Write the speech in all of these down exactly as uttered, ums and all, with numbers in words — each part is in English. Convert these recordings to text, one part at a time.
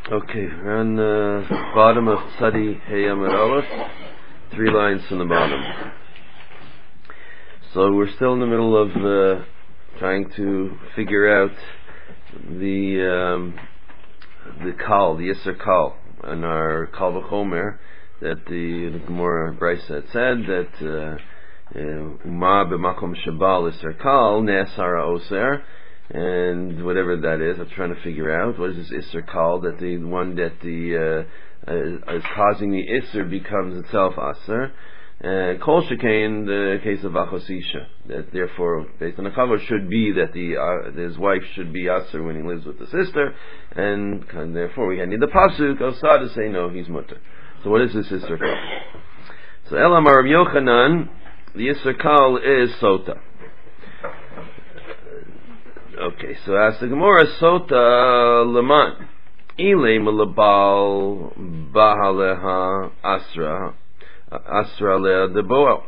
Okay, we're on the bottom of Tzadi Hey Amud Aleph, three lines from the bottom. So we're still in the middle of uh, trying to figure out the um, the Kal, the Yisr Kal, and our Kal V'chomer that the, the Gemara Brisa had said that Uma b'makom shabal Yisr Kal ne'asara oser. And whatever that is, I'm trying to figure out what is this Isser called, that the one that the uh, uh, is causing the Isser becomes itself Aser. And Kol Shekain, the case of Achosisha, that therefore, based on the Kavod, should be that the uh, his wife should be Aser when he lives with the sister, and, and therefore we need the Pasuk of Sa to say no, he's Mutter. So what is this Isser called? So Elamar Rabbi Yochanan, the Isser Kal is Sota. Okay, so as the Gemara Sota Leman Ile Malabal Bahaleha Asra Asra Le Deboel.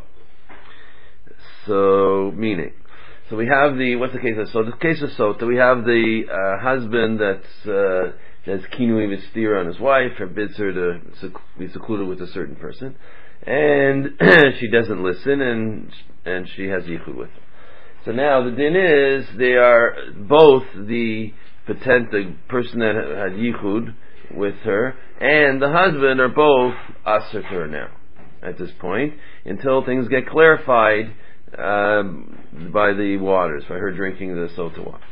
So meaning, so we have the what's the case of Sota? The case of Sota, we have the uh, husband that's uh, has kinui v'stira on his wife, forbids her to sec- be secluded with a certain person, and she doesn't listen, and and she has yichud with him. So now the din is they are both the potent, the person that had yichud with her and the husband are both aser to her now at this point until things get clarified uh, by the waters, by her drinking the sota water.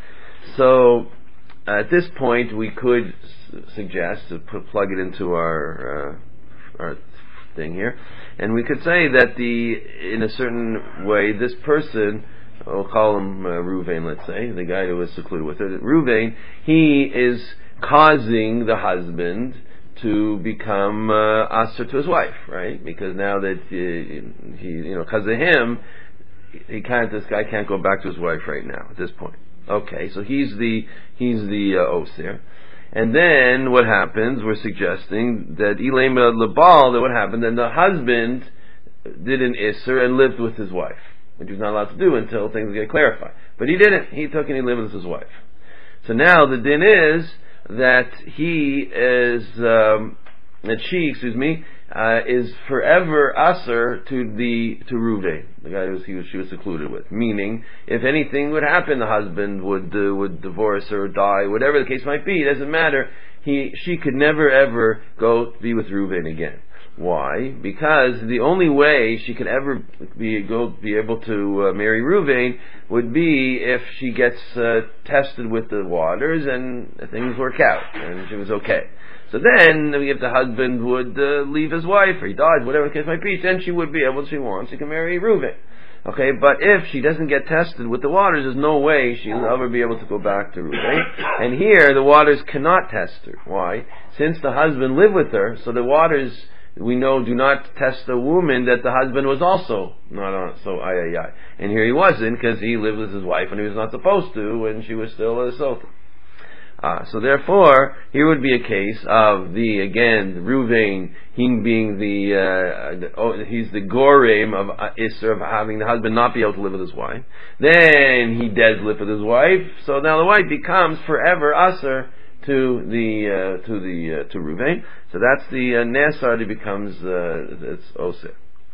So at this point we could s- suggest to put, plug it into our uh, our thing here, and we could say that the in a certain way this person, we'll call him uh, Ruvain, let's say, the guy who was secluded with her. Ruvain, he is causing the husband to become uh, aser to his wife, right? Because now that uh, he, you know, because of him, he can't. This guy can't go back to his wife right now at this point. Okay, so he's the he's the uh, osir. And then what happens? We're suggesting that Ilema Lebal, that what happened? Then the husband did an isser and lived with his wife, which he's not allowed to do until things get clarified. But he didn't. He took and he lived with his wife. So now the din is that he is, um, that she, excuse me, uh, is forever aser to the to Ruvain, the guy who was, he was, she was secluded with. Meaning, if anything would happen, the husband would uh, would divorce her or die, whatever the case might be. It doesn't matter. He she could never ever go be with Ruvain again. Why? Because the only way she could ever be go be able to uh, marry Ruvain would be if she gets uh, tested with the waters and things work out and she was okay. So then, if the husband would uh, leave his wife or he died, whatever the case might be, then she would be able, if she wants, she can marry Ruvain. Okay, but if she doesn't get tested with the waters, there's no way she'll ever be able to go back to Ruvain. And here, the waters cannot test her. Why? Since the husband lived with her, so the waters, we know, do not test the woman that the husband was also not on. So ay ay ay. And here he wasn't, because he lived with his wife when he was not supposed to, when she was still a sota. Ah, so therefore, here would be a case of the again Ruvain, him being the, uh, the oh, he's the gorem of uh, Isser of having the husband not be able to live with his wife. Then he does live with his wife, so now the wife becomes forever Aser to the uh, to the uh, to Ruvain. So that's the uh, Nesar that becomes uh, it's Osir.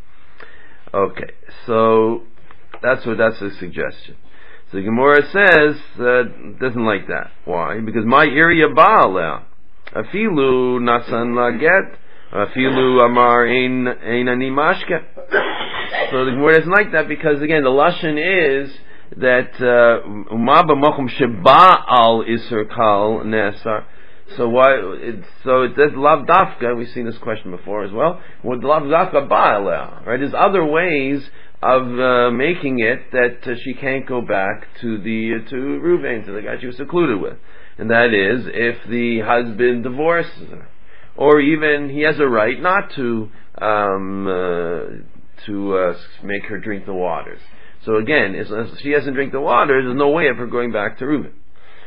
Okay, so that's what that's the suggestion. So the Gemara says uh, doesn't like that. Why? Because my area Baala afilu nasan laget afilu amar ein ein ani mashke. So the Gemara doesn't like that because again the lashon is that umaba mochum sheba al iser kal nesar. So why? It, so it says lav dafka. We've seen this question before as well. Would lav dafka ba'aleh? Right? There's other ways of uh, making it that uh, she can't go back to the uh, to Ruvain, to the guy she was secluded with, and that is if the husband divorces her, or even he has a right not to um, uh, to uh, make her drink the waters. So again, if she doesn't drink the waters, there's no way of her going back to Ruvain.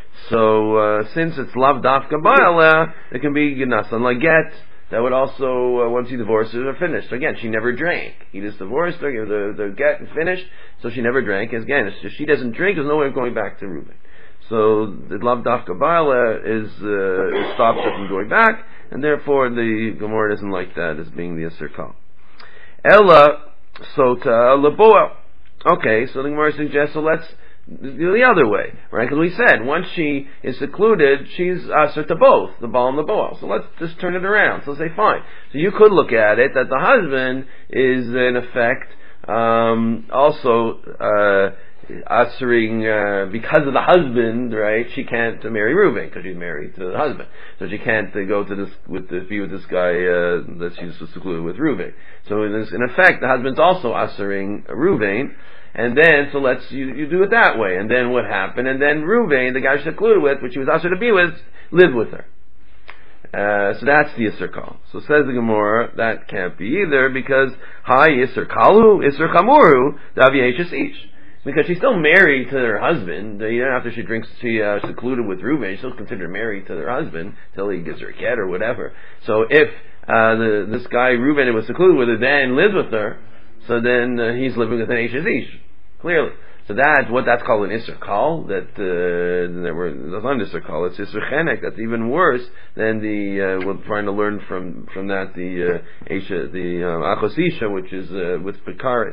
So uh, since it's lav dafka ba'aleh, it can be nasan laget. That would also, uh, once he divorces her, finished. So again, she never drank. He just divorced her, gave the, the get and finished, so she never drank. Again, if she doesn't drink, there's no way of going back to Reuben. So the Lav Dafka Bala is uh, stops her from going back, and therefore the Gemara doesn't like that as being the Isser Kal. Ella Sota Laboel. Okay, so the Gemara suggests, so let's do the other way, right? Because we said, once she is secluded, she's Asr to both, the Baal and the Boel. So let's just turn it around. So say, fine. So you could look at it that the husband is, in effect, um, also, uh, answering, uh, because of the husband, right, she can't uh, marry Reuben, because she's married to the husband. So she can't uh, go to this, with the, be with this guy, uh, that she's secluded with Reuben. So in, this, in effect, the husband's also answering Reuben, and then, so let's, you, you do it that way. And then what happened? And then Reuben, the guy she secluded with, which she was asked to be with, lived with her. Uh, so that's the Isser Kal. So says the Gemara, that can't be either, because, Hi Isser Kalu, Isser Chamuru, Davi Eishes Ish. Because she's still married to her husband. Even after she drinks, she uh, secluded with Reuben, she's still considered married to her husband till he gives her a cat or whatever. So if uh, the, this guy Reuben was secluded with her, then lived with her, so then uh, he's living with an Eishes Ish. Clearly. So that's what that's called an Isser Kal, that, uh, that we're, that's not an Isser Kal, it's Isser Chenek, that's even worse than the, uh, we're trying to learn from, from that, the, uh, Eisha, the, uh, Achos Isha, which is, uh, with Pekaris.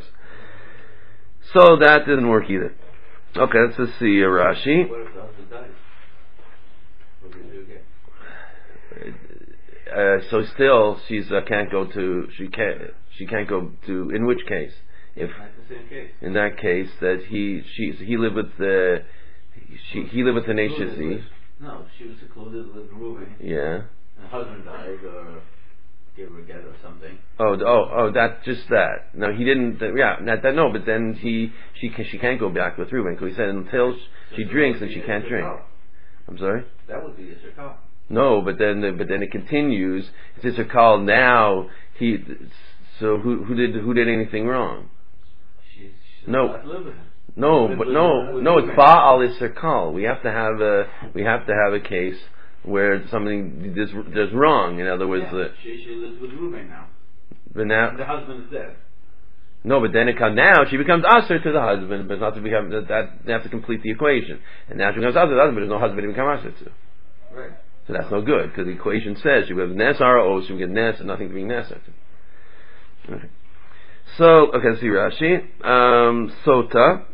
So that didn't work either. Okay, let's just see uh, Rashi. What if the husband dies? What do you do again? Uh, so still, she's, uh, can't go to, she can't, she can't go to, in which case? If the same case. In that case, that he she he lived with the she he lived with the Eishes Ish. No, she was secluded with Reuben. Yeah. And her husband died, or gave her a get or something. Oh, oh, oh! That just that. No, he didn't. Uh, yeah, not that. No, but then he she she can't go back with Reuben because he said until she, so she drinks and she can't drink. Kal. I'm sorry. That would be Isser Kal. No, but then but then it continues. It's Isser Kal now. He so who who did who did anything wrong? She's, she's no, no, but no, no. It's Baal Isser Kal. We have to have a we have to have a case where something is there's wrong. In other words, yeah, uh, she, she lives with Reuben now. But now and the husband is dead. No, but then it comes now. She becomes Aser to the husband, but not to become that. that they have to complete the equation. And now she becomes Aser to the husband, but there's no husband to become Aser to. Right. So that's no good because the equation says she would have Nes Ara She would get Nes and nothing to be Neser to. Okay. So, okay, let's see Rashi. Um, Sota.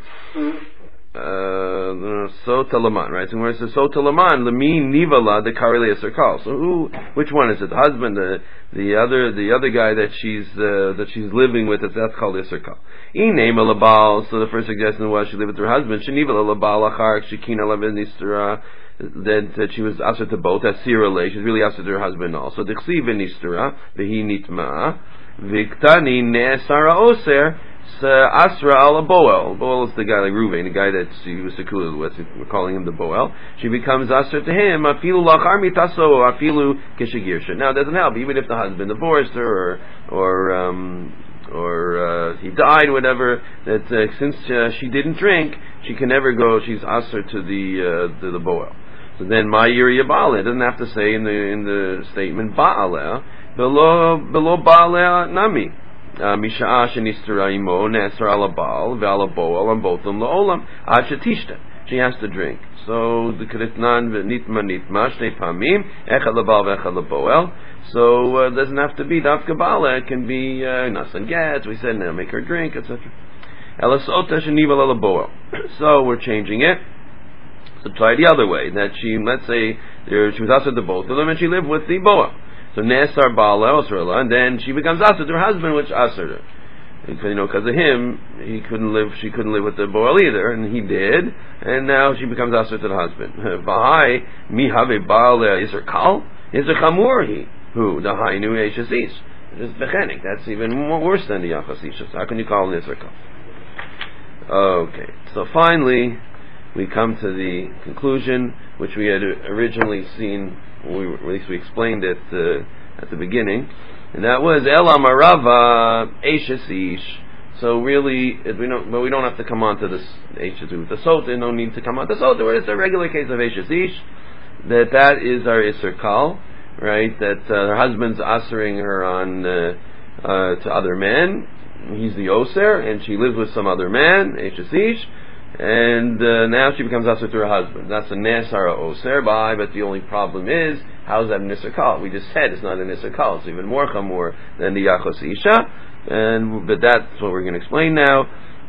Uh, Sota Laman, right? So where it says Sota Laman, Lamin Nivala, the Kareli Isser Kal. So who, which one is it? The husband, the, the other, the other guy that she's, uh, that she's living with, that's called Isser Kal. Inema Labal, so the first suggestion was she lived with her husband. Shenivala Labal Achar, Shekina Laben Nistara, that, that she was Asr to both, that's Sirale, she's really Asr to her husband also. Dechsi Nistara, Vehi Nitma. Viktani Ne'asara Oser Asra ala Boel. Boel is the guy like Reuven, the guy that she was secluded with. We're calling him the Boel. She becomes Asra to him. Afilu lachar mitaso afilu kishagirsha. Now it doesn't help, even if the husband divorced her or or um, or uh, he died, whatever. That uh, since uh, she didn't drink, she can never go. She's Asra to the uh, to the Boel. So then my Yiri Ba'aleh. It doesn't have to say in the in the statement Ba'aleh. Below below Ba'aleh Nami. Misha'a shenistera imo ne'asar ala Baal ve'ala Boel on both of them la'olam ad shetishta. She has to drink. So the Kritnan v'nitma nitma shnei pamim echad laBaal ve'echad laBoel. So uh, it doesn't have to be dafka Ba'aleh. It can be uh, nasan gets. We said now make her drink, et cetera. Elasota sheniva ala Boel. So we're changing it. So try the other way. That she, let's say, there, she was asked to both of them, and she lived with the Boel. So Nesar Baal and then she becomes Asr to her husband, which Asr her. You know, because of him, he couldn't live. She couldn't live with the Boel either, and he did. And now she becomes Asr to the husband. V'hai mihave Baal Isser Kal Isser Chamurhi who the Hainu Eishes Ish. It's bechenik. That's even more worse than the Achos Isha. So how can you call it Isser Kal? Okay. So finally, we come to the conclusion, which we had originally seen. We, at least we explained it uh, at the beginning, and that was Elam Arava Eishes Ish. So really, it, we don't, but we don't have to come on to this Eishes with the Sota. No need to come on to Sota. Where it's a regular case of Eishes Ish. That that is our Isser Kal, right? That uh, her husband's asering her on uh, uh, to other men. He's the Oser, and she lives with some other man, Eishes Ish. and uh, now she becomes asur to her husband. That's a nesara oser by, but the only problem is, how is that a nisr kal? We just said it's not a nisr kal. It's even more chamor than the yachos isha, and but that's what we're going to explain now.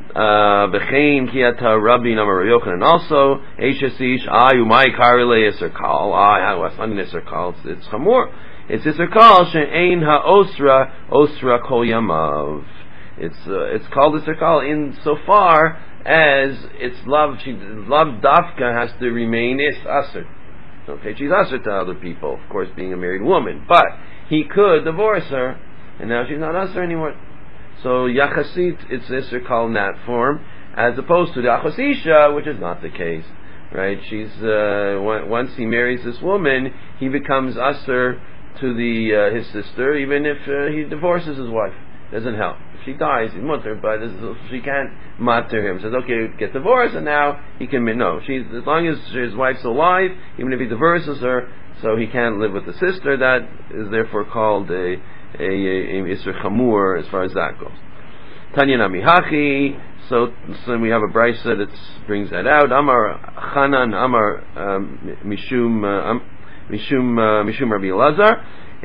B'chein kiyata Rabbi Namar Yochanan, and also eishes ish ayu my karile isr kal. Ah, what's not nisr kal? It's chamor. It's isr kal she'ein ha'osra osra kol yamav. It's uh, it's called isr kal in so far as it's love. She love dafka has to remain is asr. Okay, she's asr to other people, of course, being a married woman. But he could divorce her, and now she's not asr anymore. So yachasit, it's isr kal in that form, as opposed to the achos isha, which is not the case. Right? She's uh, once he marries this woman, he becomes asr to the uh, his sister, even if uh, he divorces his wife. Doesn't help. If she dies, he's mutter, but she can't matter him. Says, okay, get divorced, and now he can. No, she's as long as his wife's alive, even if he divorces her, so he can't live with the sister. That is therefore called a a, a, a isur chamur as far as that goes. Tanya nami hachi. So, so we have a brisa that brings that out. Amar Chanan, Amar um, Mishum uh, Mishum uh, Mishum Rabbi Elazar.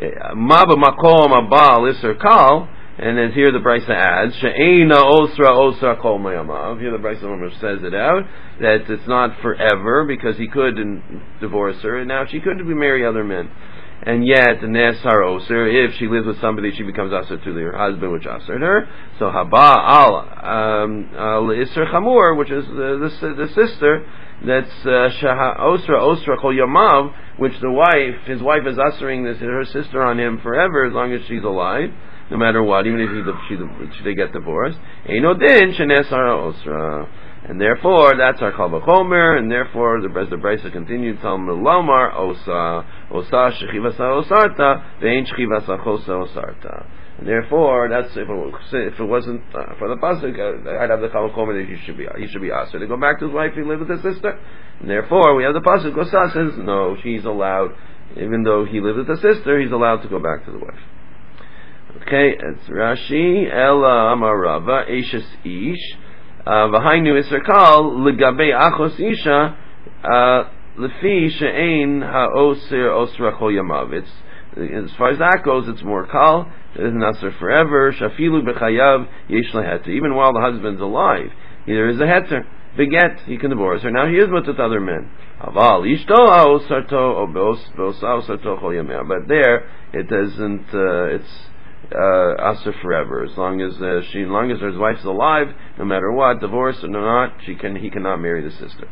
Ma b'makom abal isur kal. And then here the brisa adds, she'eina osra osra kol mayamav. Here the brisa says it out, that it's not forever, because he could divorce her, and now she could marry other men. And yet, nesar osir, if she lives with somebody, she becomes asr to her husband, which asred her. So haba al um, al isr chamur, which is the, the, the sister, that's shaha osra osra kol yamav, which the wife, his wife is asring this her sister on him forever, as long as she's alive. No matter what, even if he, she, she, they get divorced, Eino din shenesara osra, and therefore that's our kal v'chomer, and therefore the the brisa continued Talmud lomar osa osa shechivasa osarta ve'ein shechivasa chosa osarta, and therefore that's if it, if it wasn't uh, for the pasuk, uh, I'd have the kal v'chomer that he should be he should be asked to go back to his wife. He lived with his sister, and therefore we have the pasuk osa says no, she's allowed, even though he lived with the sister, he's allowed to go back to the wife. Okay, it's Rashi. Ela Amarava Eishes Ish V'hainu Isser Kal L'Gabei Achos Isha L'Fi She'ein Ha'Osir Osra Chol Yamav. It's, as far as that goes, it's more Kal. It isn't Asr forever. Shafilu B'Chayav Yesh Leheter. Even while the husband's alive, there is a heter. Beget, he can divorce her. Now he is with other men. Aval Ishto Ha'Osarto O Be'osa Osarto Chol Yamav. But there, it doesn't. Uh, it's Uh, asr forever, as long as uh, she, as long as his wife's alive, no matter what, divorced or not, she can, he cannot marry the sister.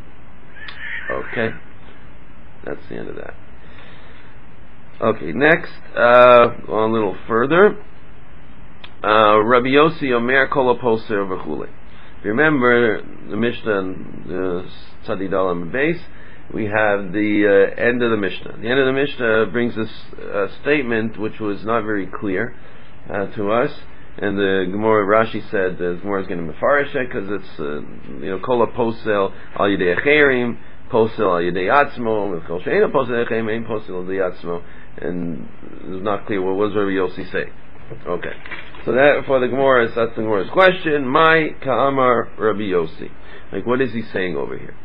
Okay, that's the end of that. Okay, next, uh, a little further, uh, Rabbi Yossi Omer Kol HaPoser V'chule. If you remember the Mishnah, the Tzadi Dalam base, we have the uh, end of the Mishnah. The end of the Mishnah brings this uh, statement which was not very clear uh, to us, and the Gemara Rashi said the Gemara is going to mefarish it because it's uh, you know kol posel al yedei acherim, posel al yedei atzmo, kol she'eino posel acherim, ein posel al yedei atzmo, and it's not clear what was Rabbi Yossi say. Okay, so that for the Gemara, that's the Gemara's question. My ka'amar Rabbi Yossi, like what is he saying over here?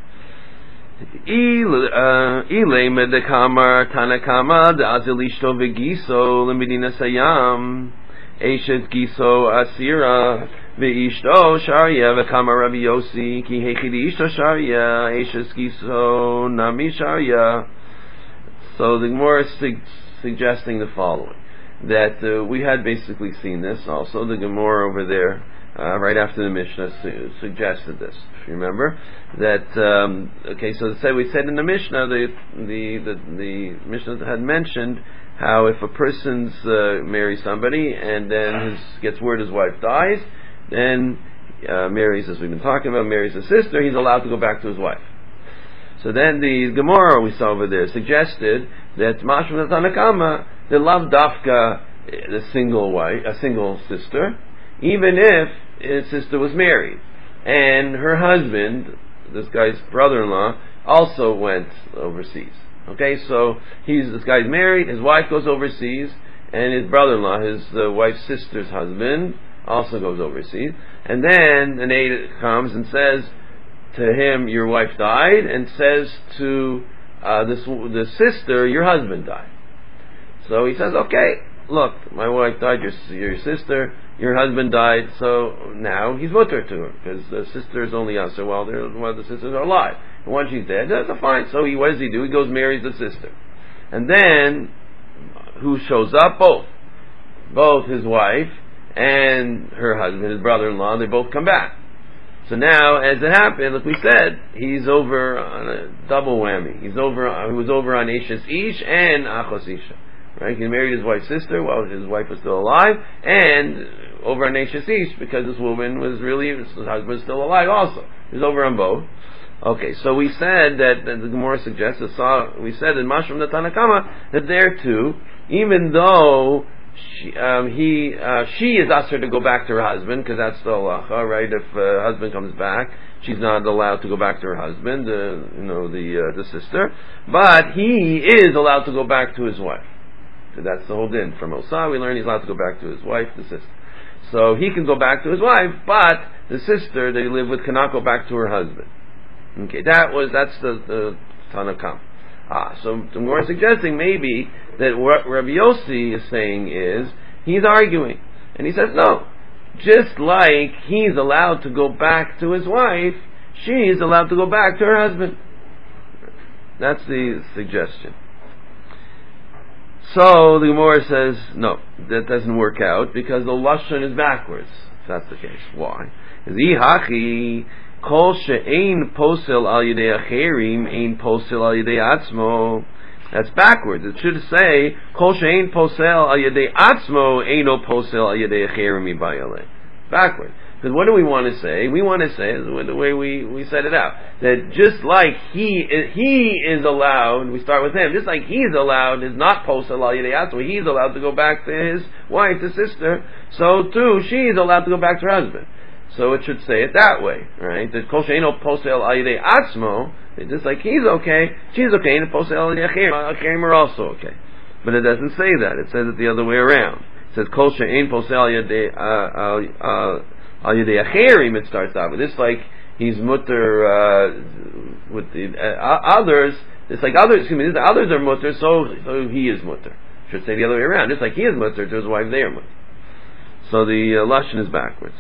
Ilay medekamar tanakama da'azilishto v'giso lemedina sayam eshet giso asira v'ishto sharia v'kamar Rabbi Yossi ki hechidi ishto sharia eshet giso nami sharia. So the Gemara is su- suggesting the following, that uh, we had basically seen this also. The Gemara over there Uh, right after the Mishnah su- suggested this. If you remember that, um, okay. So say we said in the Mishnah, the the the, the Mishnah had mentioned how if a person's uh, marries somebody and then his gets word his wife dies, then uh, marries, as we've been talking about, marries a sister, he's allowed to go back to his wife. So then the Gemara we saw over there suggested that Mashma Tanakama, the lav dafka, the single wife, a single sister, even if his sister was married, and her husband, this guy's brother-in-law, also went overseas. Okay, so he's this guy's married, his wife goes overseas, and his brother-in-law, his uh, wife's sister's husband, also goes overseas. And then an aide comes and says, to him, your wife died, and says to uh, this the sister, your husband died. So he says, okay, look, my wife died, your, your sister, your husband died, so now he's mutter to her, because the sister is only answer while, while the sisters are alive. And once she's dead, that's fine. So he, what does he do? He goes marries the sister. And then, who shows up? Both. Both his wife and her husband, his brother-in-law, they both come back. So now, as it happened, like we said, he's over on a double whammy. He's over. He was over on Ishes Ish and Achos Isha. Right? He married his wife's sister while his wife was still alive, and over on Ishes Ish because this woman was really his husband was still alive. Also, he was over on both. Okay, so we said that, that the Gemara suggests. Saw, we said in Mashram the Tanna Kama that there too, even though She, um, he, uh, she is asked her to go back to her husband because that's the halacha, right? If uh, husband comes back, she's not allowed to go back to her husband, uh, you know, the uh, the sister. But he is allowed to go back to his wife. So that's the whole din. From Osah, we learn he's allowed to go back to his wife, the sister. So he can go back to his wife, but the sister that he lived with cannot go back to her husband. Okay, that was that's the the Tanna Kama. Ah, so we're suggesting maybe that what Rabbi Yossi is saying is, he's arguing. And he says, no. Just like he's allowed to go back to his wife, she's allowed to go back to her husband. That's the suggestion. So the Gemara says, no, that doesn't work out because the Lashon is backwards. If that's the case. Why? Zihachi Kol she'ein posel al yidei acherim, ein posel al yidei atzmo. That's backwards. It should say Kol she'ein posel al yidei atzmo, eino posel al yidei acherim ibayaleh. Backwards. Because what do we want to say? We want to say, the way we, we set it out, that just like he is, he is allowed, we start with him, just like he's allowed, is not posel al yidei atzmo, he's allowed to go back to his wife, his sister, so too, she is allowed to go back to her husband. So it should say it that way, right? That kol she'eino posel al yidei atzmo, just like he's okay, she's okay, and posel al yidei acherim, acherim are also okay. But it doesn't say that. It says it the other way around. It says kol she'ein posel al yidei al yidei acherim. It starts out with this, like he's mutter uh, with the uh, others. It's like others. Excuse me, the others are mutter, so so he is mutter. Should say the other way around. Just like he is mutter to his wife, they are mutter. So the uh, lashon is backwards.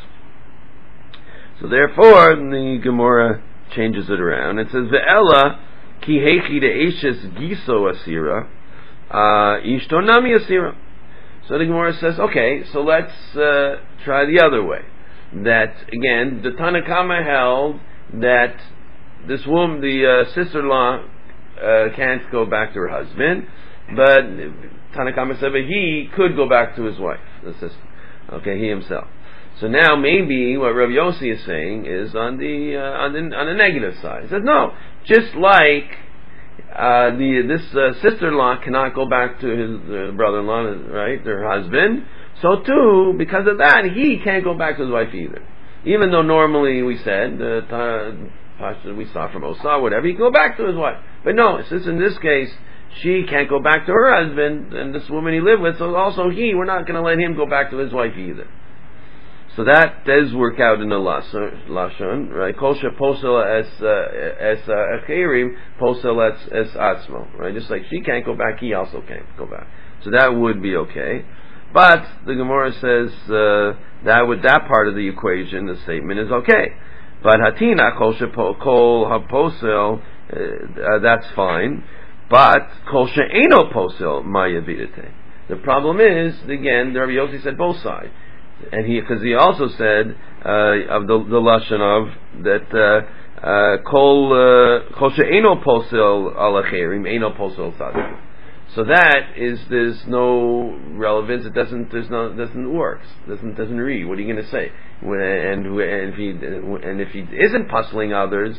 So therefore, the Gemara changes it around. It says, "Ve'ela ki hechi de'eshes giso asira, ishto nami asira." So the Gemara says, okay, so let's uh, try the other way. That again, the Tanna Kama held that this woman, the uh, sister-in-law, uh, can't go back to her husband, but Tanna Kama said, but he could go back to his wife, the sister. Okay, he himself. So now maybe what Rabbi Yossi is saying is on the uh, on the on the negative side. He says no, just like uh, the this uh, sister-in-law cannot go back to his uh, brother-in-law, right, her husband. So too, because of that, he can't go back to his wife either. Even though normally we said uh, uh, we saw from Osah, whatever, he can go back to his wife. But no, since in this case she can't go back to her husband and this woman he lived with, so also he, we're not going to let him go back to his wife either. So that does work out in the lashon, right? Kol she'posel es es acherim, posel es es atzmo, right? Just like she can't go back, he also can't go back. So that would be okay. But the Gemara says uh, that with that part of the equation, the statement is okay. But hatina kol shekol haposel, uh, that's fine. But kol she'eno posel mayavidete. The problem is, again, the Rabbi Yossi said both sides. And he, because he also said uh, of the, the lashon of that kol kol she'eno posel al acherim, eno posel tzaddik. So that is there's no relevance. It doesn't there's no doesn't work. Doesn't doesn't read. What are you going to say? When, and and if he and if he isn't puzzling others,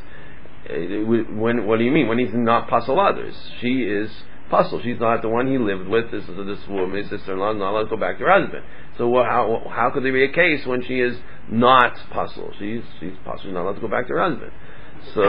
when what do you mean? When he's not puzzle others, she is puzzle. She's not the one he lived with. This is this woman, his sister-in-law, not allowed to go back to her husband. So what, how how could there be a case when she is not puzzle? She's she's puzzle. She's not allowed to go back to her husband. So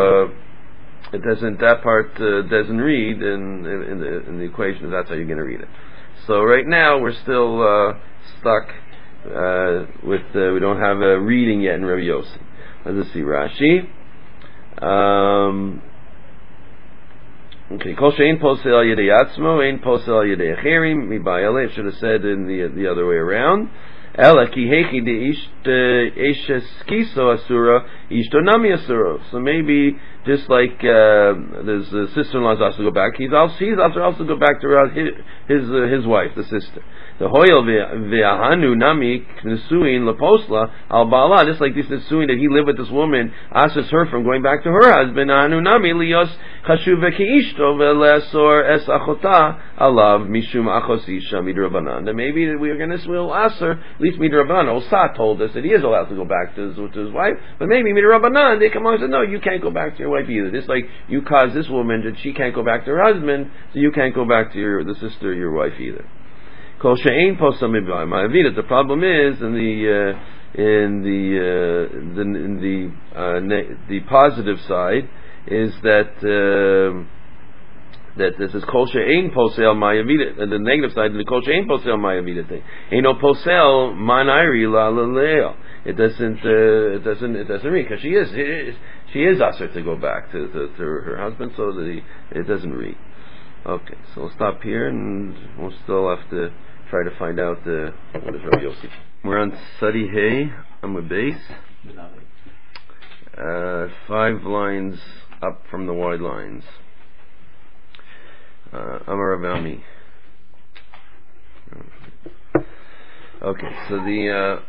uh, it doesn't. That part uh, doesn't read in, in, in the in the equation. If that's how you're going to read it. So right now we're still uh, stuck uh, with. Uh, we don't have a reading yet in Rabbi Yossi. Let's see Rashi. Um, okay, Kol she'ein posel al yedei atzmo, ein posel al yedei acherim, mi ba'ale. It should have said in the the other way around. Ela ki hechi de ishes kiso asura, ishto nami asura. So maybe just like uh, there's a sister-in-law is also to go back, he's also he's also also go back to her, his his, uh, his wife, the sister. The hoyel ve'ahanu nami nesuin leposla al ba'ala, just like this nesuin that he lived with this woman, asks her from going back to her husband. Ahanu nami lios chashuv ki ishto ve'lesor es achota alav mishum achos isha midrabanan. That maybe we're going to will ask her, at least midrabanan. Osa told us that he is allowed to go back to his, to his wife, but maybe midrabanan they come along and say, no, you can't go back to your wife either. Just like you caused this woman that she can't go back to her husband, so you can't go back to your the sister, your wife either. Kol she'ein posel mib'al ma'avidah. The problem is in the uh, in the uh, the in the uh, ne- the positive side is that uh, that this is kol she'ein posel ma'avidah, and the negative side is the kol she'ein posel ma'avidah thing. Ain't no posel manayri la leleo. It doesn't uh, it doesn't it doesn't read because she is, is she is asked to go back to, to, to her husband, so the it doesn't read. Okay, so we'll stop here, and we'll still have to try to find out uh, what is Rabbi Yossi. We're on Sadi Hay, on the base. Uh, five lines up from the wide lines. Uh, Amar Rav Ami. Okay, so the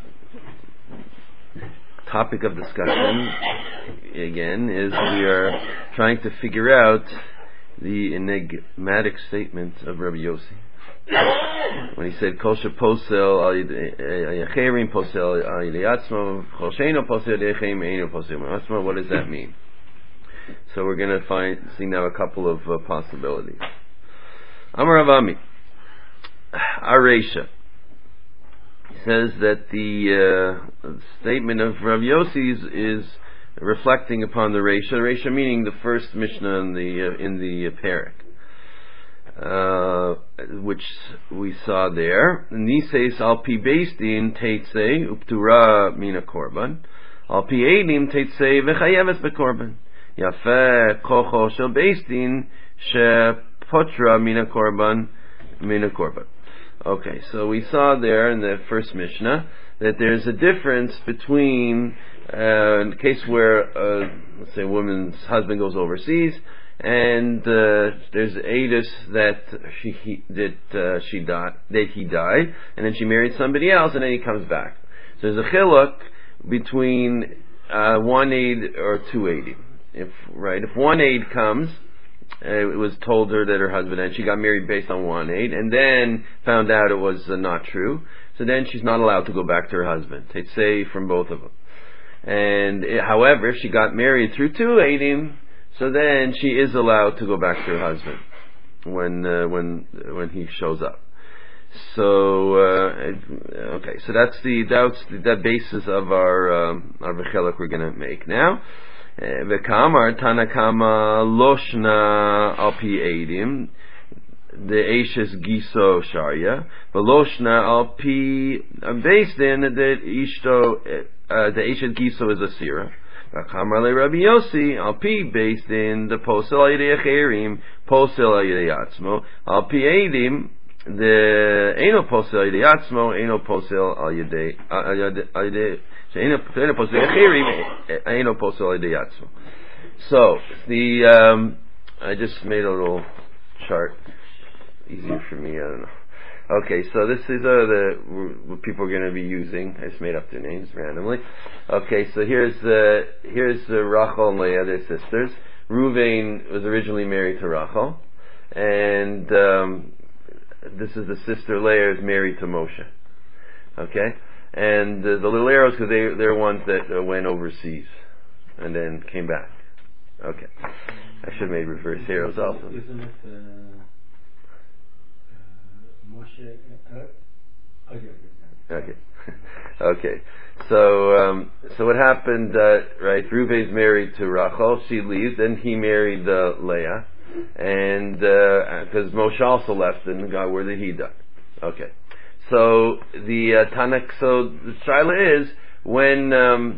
uh, topic of discussion, again, is we are trying to figure out the enigmatic statement of Rabbi Yossi. When he said kol she'posel al yedei acherim posel al yedei atzmo, kol she'eino posel al yedei acherim eino posel al yedei atzmo. What does that mean? So we're going to find see now a couple of uh, possibilities. Amar Rav Ami, Areisha says that the uh, statement of Rav Yossi is, is reflecting upon the Reisha. Reisha meaning the first Mishnah in the uh, in the uh, parak. Uh, which we saw there. Nises al pi beisdin teitze uptura mina korban, al pi edim teitze v'chayeves bekorban. Yafeh kocho shel beisdin she potra mina korban mina korban. Okay, so we saw there in the first Mishnah that there's a difference between uh, in the case where uh, let's say a woman's husband goes overseas, and uh, there's edus that she he, that uh, she died, that he died, and then she married somebody else, and then he comes back. So there's a chiluk between uh, one aid or two aid. If right, if one aid comes, uh, it was told her that her husband and she got married based on one aid, and then found out it was uh, not true. So then she's not allowed to go back to her husband. They'd say from both of them. And uh, however, if she got married through two aidim, so then she is allowed to go back to her husband when uh, when when he shows up. So uh, okay, so that's the that's the that basis of our um, our v'chelek we're going to make now. V'kamar tanakama loshna al pi edim the eishes giso sharia v'loshna al pi based in the ishto uh, the eishes giso is a sira. V'kamar le Rabbi Yossi al pi based in the posel al yedei acherim posel al yedei atzmo al pi edim the eno posel al yedei atzmo eno posel al yedei al yedei. So the um, I just made a little chart, easier for me. I don't know. Okay, so this is uh, the what people are going to be using. I just made up their names randomly. Okay, so here's uh, here's uh, Rachel and Leah, their sisters. Ruvain was originally married to Rachel, and um, this is the sister Leah is married to Moshe. Okay. And uh, the little arrows, because they, they're ones that uh, went overseas and then came back. Okay. I should have made reverse arrows also. Isn't it uh, uh, Moshe? Uh, okay. Okay. Okay. So, um, so what happened, uh, right, Reuven's married to Rachel, she leaves, then he married uh, Leah, and, because uh, Moshe also left, and God, where did he die? Okay. So the uh, Tanakh, so the shaila is when um,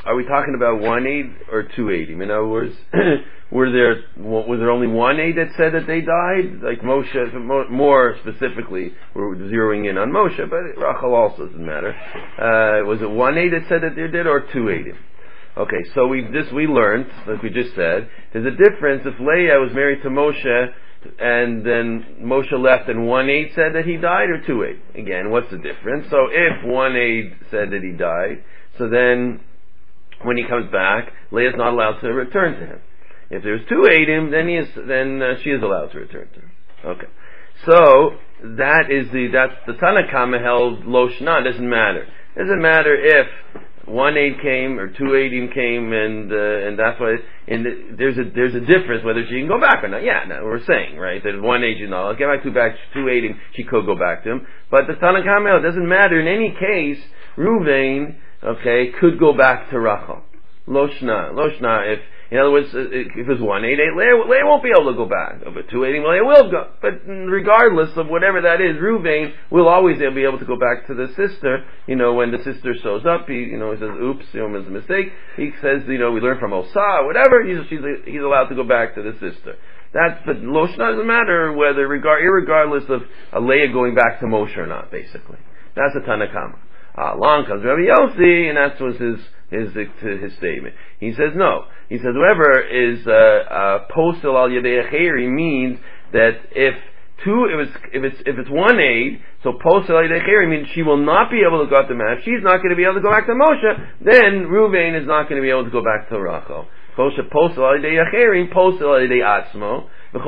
are we talking about one aid or two eidim? In other words, were there was there only one aid that said that they died? Like Moshe, more specifically, we're zeroing in on Moshe, but Rachel also doesn't matter. Uh, was it one aid that said that they did, or two eidim? Okay, so we this we learned, like we just said, there's a difference if Leah was married to Moshe and then Moshe left and one aid said that he died, or two aid. Again, what's the difference? So if one aid said that he died, so then when he comes back, Leah's not allowed to return to him. If there's two aidim, then he is, then uh, she is allowed to return to him. Okay, so that is the that's the Tanna Kama held lo shna. Doesn't matter. Doesn't matter if one aid came or two aidim came, and uh, and that's why. And the, there's a there's a difference whether she can go back or not. Yeah, no, we're saying right that one aid, you know, I'll get back two back two aidim, she could go back to him. But the Tanna Kama, it doesn't matter in any case. Ruvain, okay, could go back to Rachel. Lo shna, lo shna. If in other words, if it's one eight eight, Leah, Leah won't be able to go back. But two eighty, Leah will go. But regardless of whatever that is, Ruvain will always be able to go back to the sister. You know, when the sister shows up, he, you know, he says, "Oops, you know, it was a mistake." He says, you know, we learn from Osa, whatever. He's she's, he's allowed to go back to the sister. That's but lo shna doesn't matter whether regard irregardless of a Leah going back to Moshe or not. Basically, that's a Tanna Kama. Uh, along comes Rabbi Yossi, and that was his his his statement. He says no. He says whoever is uh, uh, postal al yedei acheri means that if two, if it's if it's if it's one aid, so postal al yedei acheri means she will not be able to go out to Moshe. She's not going to be able to go back to Moshe. Then Ruvain is not going to be able to go back to Rachel. Postal al yedei acheri, postal al yedei atzmo.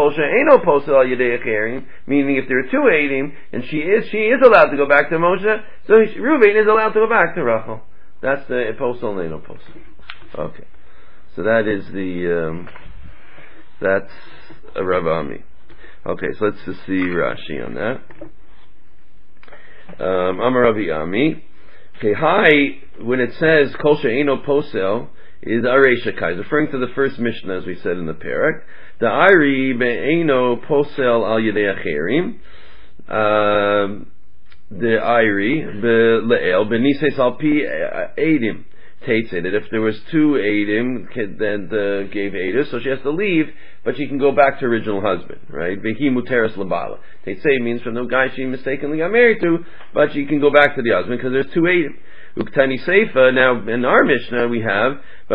Meaning if there are two Eidim, and she is she is allowed to go back to Moshe, so Reuven is allowed to go back to Rachel. That's the postal and no postal. Okay, so that is the um, that's a Rav Ami. Okay, so let's just see Rashi on that. Um, Amar Ravi Ami. Okay, hi. When it says Kol she'eino posel, is Areisha Kai, referring to the first Mishnah as we said in the Parak. The Ari be'eino posel al yedei acherim. The Ari be'leel benises al pi edim. Tate said that if there was two edim, then the gave edus, so she has to leave, but she can go back to her original husband, right? Vehi muteres labala. Tate say means from the guy she mistakenly got married to, but she can go back to the husband because there's two edim. Uktani Seifa, now in our Mishnah we have,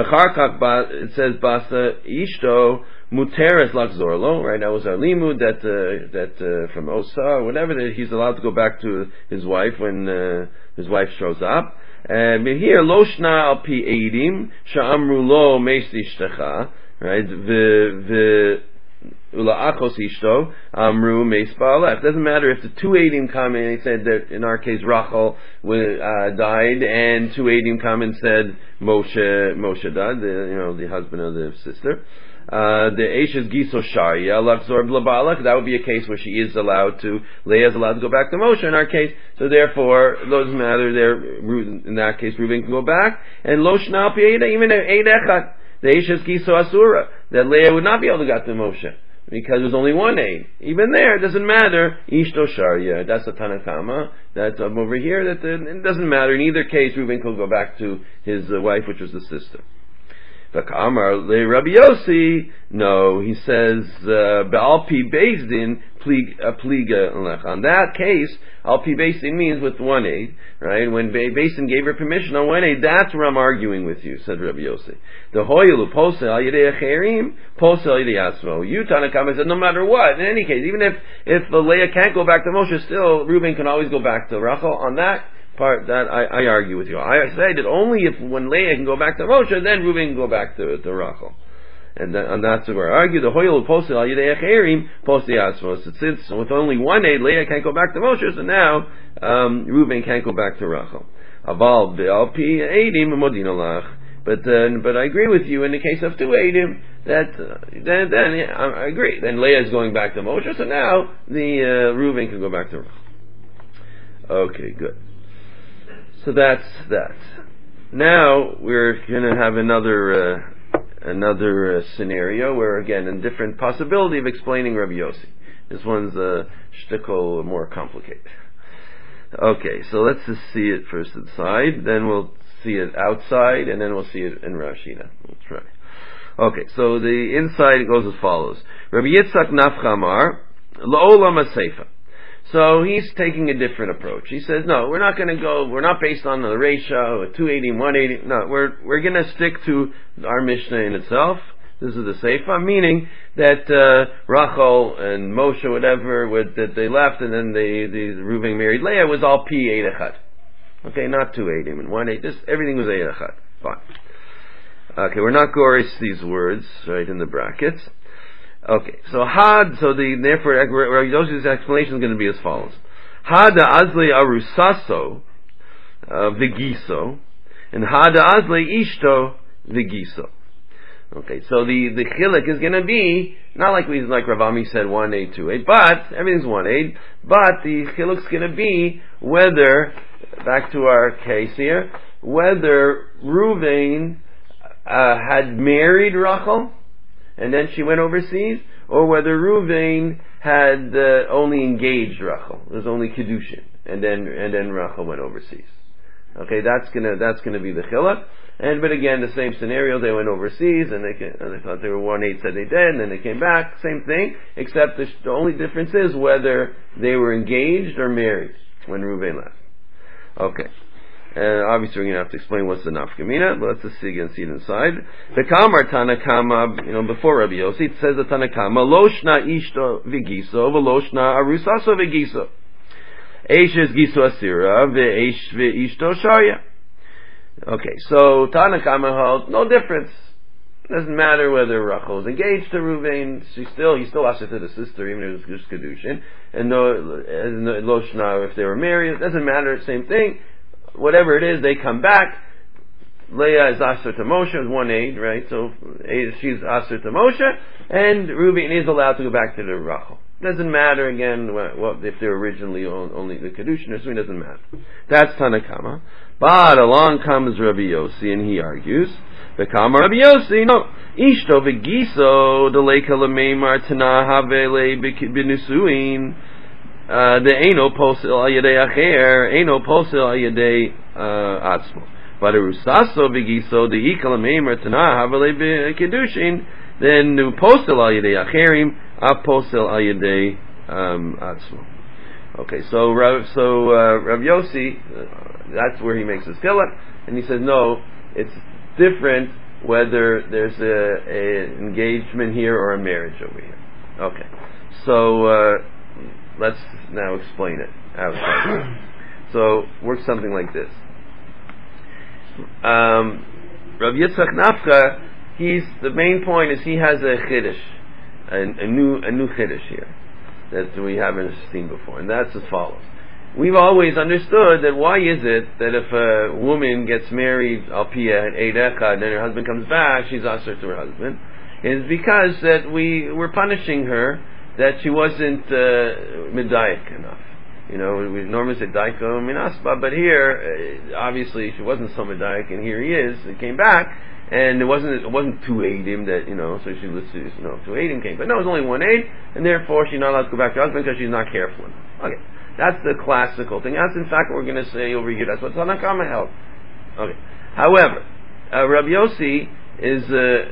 it says Basa Ishto Muteres Lakzorlo, right? That was our limud that, uh, that, uh, from Osa, or whatever, that he's allowed to go back to his wife when, uh, his wife shows up. And here, Loshna al pi edim, sha'amru lo meisi shtecha, right? The, the, Ula'achos ishto, amru meis ba'alech. Doesn't matter if the two eidim come in and said that in our case Rachel uh, died, and two eidim come and said Moshe Moshe died, the, you know, the husband of the sister. Uh, the Eishes Giso Sharia Lachzor Blaba'alech. That would be a case where she is allowed to, Leah is allowed to go back to Moshe in our case. So therefore, it doesn't matter. There, in that case, Reuven can go back. And Lo Shna Pieda, even Eid Echad, the Eishes Giso Asura, that Leah would not be able to go to Moshe, because there's only one aid. Even there, it doesn't matter. Ishto Sharia, that's a Tanna Kama. That's um, over here. That uh, it doesn't matter. In either case, Reuven could go back to his uh, wife, which was the sister. V'kamar le Rabbi Yossi, no, he says Ba'al Pi Bezdin Pliga Lech. On that case, Al Pi Bezdin means with one aid, right? When Bezdin gave her permission on one aid, that's where I'm arguing with you, said Rabbi Yossi. The Hoyelu Posel Al Yedei Acherim Posel Al Yedei Asmo. You Tanna Kama said no matter what, in any case, even if if Leah can't go back to Moshe, still Reuben can always go back to Rachel. On that part, that I, I argue with you. I say that only if when Leah can go back to Moshe, then Reuben can go back to, to Rachel. And, then, and that's where I argue. The Hoyel posted al Yedei Acherim posted Asmos. Since with only one aid, Leah can't go back to Moshe, so now um, Reuben can't go back to Rachel. Aval be'al pi eidim modino lach. But uh, but I agree with you in the case of two eidim that uh, then then yeah, I, I agree. Then Leah is going back to Moshe, so now the uh, Reuben can go back to Rachel. Okay, good. So that's that. Now we're going to have another uh, another uh, scenario where, again, a different possibility of explaining Rabbi Yossi. This one's a uh, shtickle more complicated. Okay, so let's just see it first inside, then we'll see it outside, and then we'll see it in Rashina. That's right. Okay, so the inside goes as follows. Rabbi Yitzchak Nafchamar, La'olam HaSeifa. So he's taking a different approach. He says, no, we're not going to go, we're not based on the ratio, two eighty, one eighty. No, we're, we're going to stick to our Mishnah in itself. This is the Seifa, meaning that, uh, Rachel and Moshe, whatever, with, that they left and then they, the Reuven married Leah was all P eight echad. Okay, not two eighty and one eight, just everything was eight echad. Fine. Okay, we're not goris these words, right, in the brackets. Okay, so had, so the, therefore, Rabbi Yossi's explanation is going to be as follows. Hada azli arusaso, uh, vigiso, and hada azli ishto vigiso. Okay, so the, the chiluk is going to be, not like we, like Rav Ami said, one eight, two eight, but, everything's one eight, but the chiluk's going to be whether, back to our case here, whether Reuven, uh, had married Rachel, and then she went overseas, or whether Reuven had uh, only engaged Rachel. It was only Kedushin, and then and then Rachel went overseas. Okay, that's gonna that's gonna be the chiluk. And but again, the same scenario. They went overseas, and they came, and they thought they were one eight, said they did, and then they came back. Same thing, except the, the only difference is whether they were engaged or married when Reuven left. Okay. And obviously we're going to have to explain what's the nafkamina, but let's just see again, see it inside. The Kamar Tanakama, you know, before Rabbi Yossi, it says the Tanakama, Loshna ishto vigiso, veloshna arusaso vigiso. Eish is giso asira, ve'eish ve'ishto sharya. Okay, so Tanakama holds no difference. Doesn't matter whether Rachel is engaged to Reuven, she still, he still asked it to the sister, even if it was just Kedushin. And no, no Loshna, if they were married, it doesn't matter, same thing. Whatever it is, they come back. Leah is Asher to Moshe, is one aid, right? So she's Asher to Moshe, and Reuben is allowed to go back to the Rachel. Doesn't matter again what, what, if they're originally only the Kedushin or something. Doesn't matter. That's Tanakama. But along comes Rabbi Yossi, and he argues, the Kamar Rabbi Yossi, no, Ishto v'giso deleka l'meimar tana havele b'nisuin. Uh, the Eino posel al yedei acher, Eino posel al yedei atzmo. But Erusaso vigiso the ikal meimer tanah havale kedushin. Then the posel al yedei acherim, a posel al yedei atzmo. Okay, so Rav, so uh, Rav Yossi, uh, that's where he makes his skillet, and he says no, it's different whether there's a, a engagement here or a marriage over here. Okay, so. Uh, Let's now explain it outside. So, works something like this. Um, Rav Yitzchak Nafcha, he's, the main point is he has a chiddush, a, a new, a new chiddush here, that we haven't seen before, and that's as follows. We've always understood that why is it that if a woman gets married, al piyah and eid echad, and then her husband comes back, she's asur to her husband, is because that we were punishing her that she wasn't uh, medayik enough. You know, we normally say daiko minasba, but here, uh, obviously, she wasn't so medayik, and here he is. He came back, and it wasn't it wasn't two eidim that you know. So she was you know two eidim came, but no, it was only one aid, and therefore she's not allowed to go back to her husband because she's not careful enough. Okay, that's the classical thing. That's in fact what we're going to say over here. That's what Tanakama held. Okay. However, uh, Rabbi Yossi is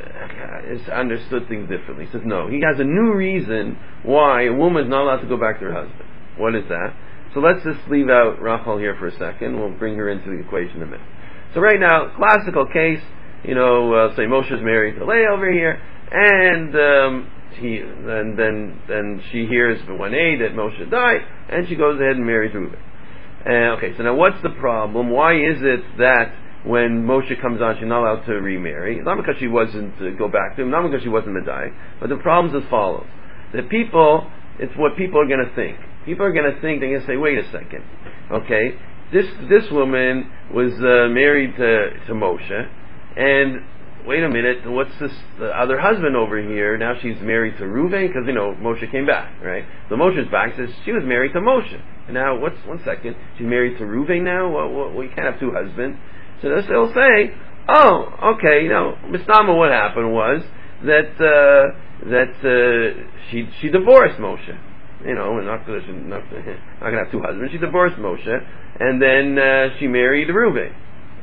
uh, is understood things differently. He says no. He has a new reason why a woman is not allowed to go back to her husband. What is that? So let's just leave out Rachel here for a second. We'll bring her into the equation in a minute. So right now, classical case, you know, uh, say Moshe's married to Leah over here, and um, he and then then she hears the one A that Moshe died, and she goes ahead and marries Reuben. Uh, okay, so now what's the problem? Why is it that when Moshe comes on, she's not allowed to remarry? Not because she wasn't to go back to him, not because she wasn't Medai, but the problem is as follows: that people, it's what people are going to think. People are going to think, they're going to say, wait a second, okay, this this woman was uh, married to, to Moshe, and wait a minute, what's this the other husband over here? Now she's married to Reuven, because, you know, Moshe came back, right? So Moshe's back, says she was married to Moshe. And now, what's, one second, she's married to Reuven now? Well, well, well you can't have two husbands. So they'll say, oh, okay, you know, Mistama, what happened was that, uh, that, uh, she, she divorced Moshe. You know, not going to not, not have two husbands. She divorced Moshe, and then uh, she married Reuven.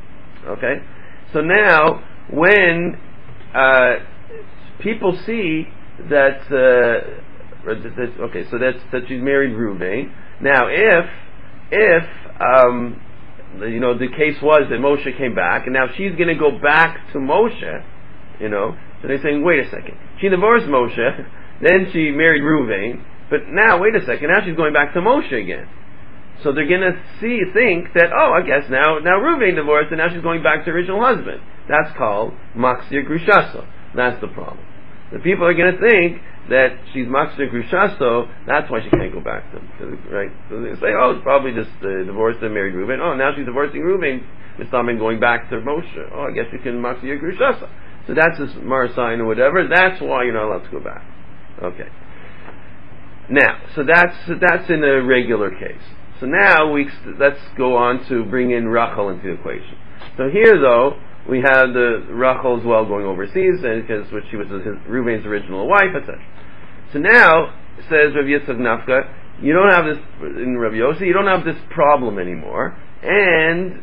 Okay? So now, when uh, people see that, uh, that, okay, so that's, that she's married Reuven. Now, if, if, um, you know, the case was that Moshe came back, and now she's going to go back to Moshe, you know, so they're saying, wait a second, she divorced Moshe, then she married Reuven, but now, wait a second, now she's going back to Moshe again. So they're going to see, think that, oh, I guess now, now Reuven divorced, and now she's going back to her original husband. That's called Maksir Grushaso. That's the problem. The people are going to think that she's Maksir Grushaso, that's why she can't go back to him. Right? So they say, oh, it's probably just uh, divorced and married Reuven. Oh, now she's divorcing Reuven, Mistamin going back to Moshe. Oh, I guess you can Maksir Grushaso. So that's his Marasayan or whatever. That's why you're not allowed to go back. Okay. Now, so that's that's in a regular case. So now we let's go on to bring in Rachel into the equation. So here, though, we have the Rachel as well going overseas, and because which she was his, Reuven's original wife, et cetera. So now says Rav Yitzchak Nafka, you don't have this in Rav Yossi, you don't have this problem anymore, and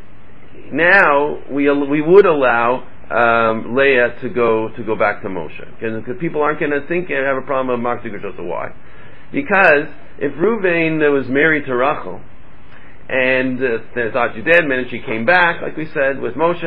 now we we would allow um, Leah to go to go back to Moshe, because people aren't going to think and have a problem of Maksir Grushaso. Why? Because if Reuven was married to Rachel, and uh, they thought you dead, and she came back, like we said, with Moshe.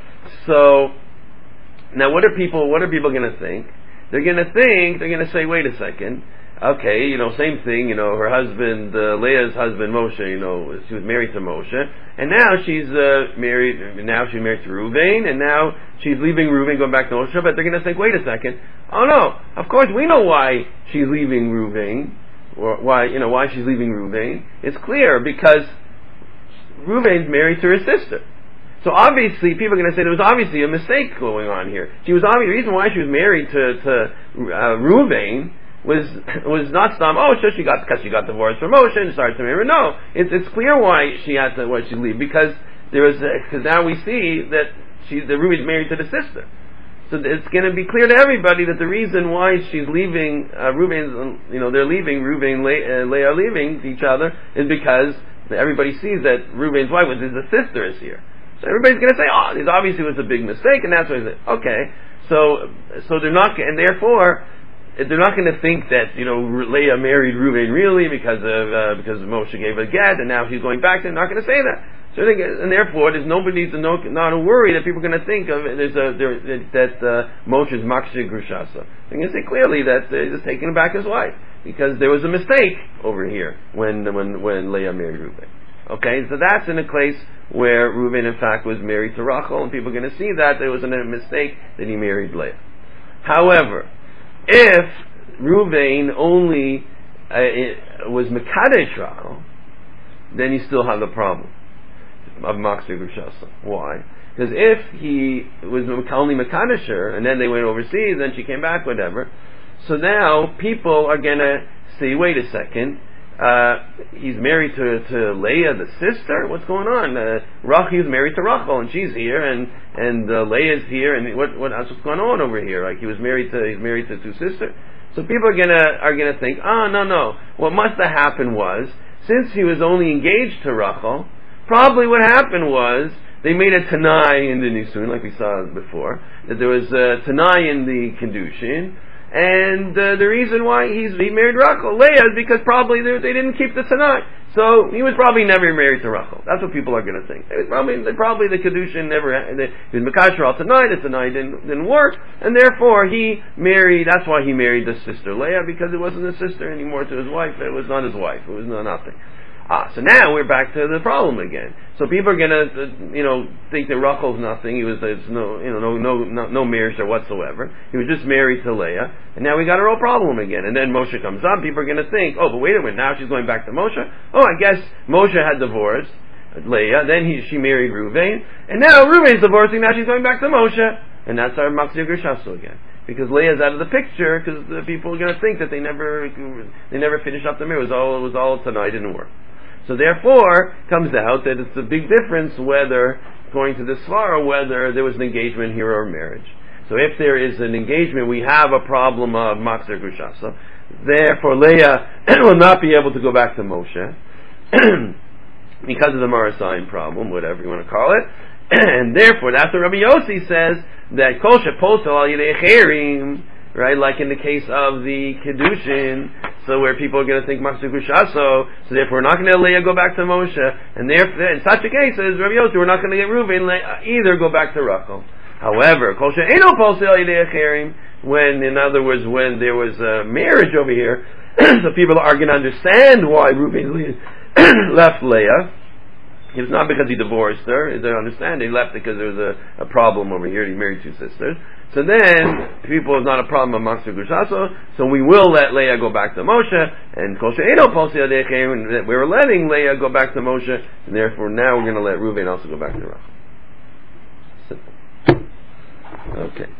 So now, what are people? What are people going to think? They're going to think. They're going to say, "Wait a second. Okay, you know, same thing. You know, her husband, uh, Leah's husband, Moshe. You know, she was married to Moshe, and now she's uh, married. Now she's married to Reuven, and now she's leaving Reuven, going back to Moshe. But they're going to think, wait a second. Oh no! Of course, we know why she's leaving Reuven. Or why you know why she's leaving Reuven? It's clear because Reuven's married to her sister. So obviously, people are going to say there was obviously a mistake going on here. She was obviously the reason why she was married to to uh, Reuven was was not Stam. Oh, so she got because she got divorced from Moshe and started to marry. No, it's it's clear why she had to why she leave because there was because now we see that she the Reuven's married to the sister. So it's going to be clear to everybody that the reason why she's leaving uh, Reuven's you know they're leaving Reuven Le- uh, Leah are leaving each other is because everybody sees that Reuven's wife was his sister is here. So everybody's going to say, oh, this obviously was a big mistake, and that's why they say, okay. So, so they're not, and therefore, they're not going to think that, you know, Leah married Reuven really because of, uh, because Moshe gave a get, and now she's going back. They're not going to say that. So they get, and therefore, there's nobody to know, not to worry that people are going to think of there's a, there, that, uh, Moshe's Maksir Grushaso. They're going to say clearly that uh, he's taking back his wife, because there was a mistake over here when, when, when Leah married Reuven. Okay, so that's in a case where Reuven, in fact, was married to Rachel, and people are going to see that there was a mistake that he married Leah. However, if Reuven only uh, was Mekadesh Rachel, then you still have the problem of Maksir Grushaso. Why? Because if he was only Mekadesh her, and then they went overseas, then she came back, whatever, so now people are going to say, wait a second, Uh, he's married to, to Leah, the sister. What's going on? Uh, Rachel is married to Rachel, and she's here, and and uh, Leah's here, and what what what's going on over here? Like he was married to he's married to two sisters. So people are gonna are gonna think, oh no no, what must have happened was since he was only engaged to Rachel, probably what happened was they made a tanai in the nisun, like we saw before, that there was a tanai in the kedushin. And uh, the reason why he's, he married Rachel, Leah, is because probably they, they didn't keep the Tanai. So he was probably never married to Rachel. That's what people are going to think. It was probably, probably the Kedushin never, the, he was Mekasher al Tanai, the Tanai didn't, didn't work, and therefore he married, that's why he married the sister Leah, because it wasn't a sister anymore to his wife, it was not his wife, it was no, nothing. Ah, so now we're back to the problem again. So people are going to, uh, you know, think that Rachel's nothing. He was, there's no, you know, no, no, no, no marriage there whatsoever. He was just married to Leah, and now we got a real problem again. And then Moshe comes up. People are going to think, oh, but wait a minute, now she's going back to Moshe. Oh, I guess Moshe had divorced Leah, then he, she married Reuven, and now Reuven's divorcing. Now she's going back to Moshe, and that's our Maksir Grushaso again. Because Leah's out of the picture, because the people are going to think that they never, they never finished up the marriage. It was all, it was all tonight, didn't work. So therefore, it comes out that it's a big difference whether, going to the Svara, whether there was an engagement here or marriage. So if there is an engagement, we have a problem of Maksir Grushaso. Therefore, Leah will not be able to go back to Moshe because of the Marasayan problem, whatever you want to call it. And therefore, that's what Rabbi Yossi says, that kol sheposel al yidei cherim, right, like in the case of the Kedushin, so where people are going to think Machzir Grushaso, so therefore we're not going to let Leah go back to Moshe, and therefore, in such a case, as Rabbi Yossi, we're not going to get Reuven either go back to Rachel. However, kol she'eino posel al yidei cherim, when, in other words, when there was a marriage over here, so people are going to understand why Reuven left Leah. It was not because he divorced her. They understand he left because there was a, a problem over here. He married two sisters. So then, people, it's not a problem amongst the Grushaso, so we will let Leah go back to Moshe, and Kol She'eino Posel Yadei Cherim, we were letting Leah go back to Moshe, and therefore now we're going to let Reuven also go back to Rachel. Simple. Okay.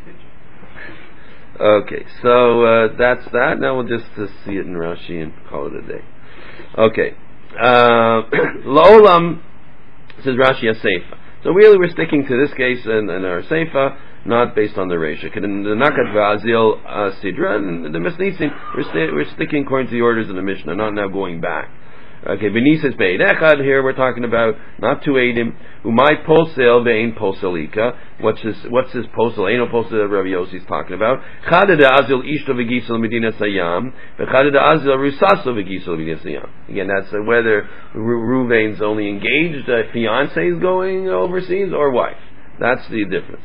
Okay, so uh, that's that. Now we'll just uh, see it in Rashi and call it a day. Okay. Uh, La'olam, says Rashi, a Seifa. So really we're sticking to this case in, in our Seifa, not based on the Reisha. The Nakat V'Azil uh, Sidra, and the Mesnisim, we're, sta- we're sticking according to the orders of the Mishnah, not now going back. Okay, Benis says Be'ed Echad, here we're talking about not two Eidim, Umay Posel Ve'ein Poselika. What's this, what's this Posel? Eino Posel that Rabbi Yossi's talking about. Chada De'azil Ishto V'Gisel Medina Sayam, V'chada De'azil Rusaso V'Gisel Medina Sayam. Again, that's uh, whether Reuven's only engaged, uh, fiance is going overseas, or wife. That's the difference.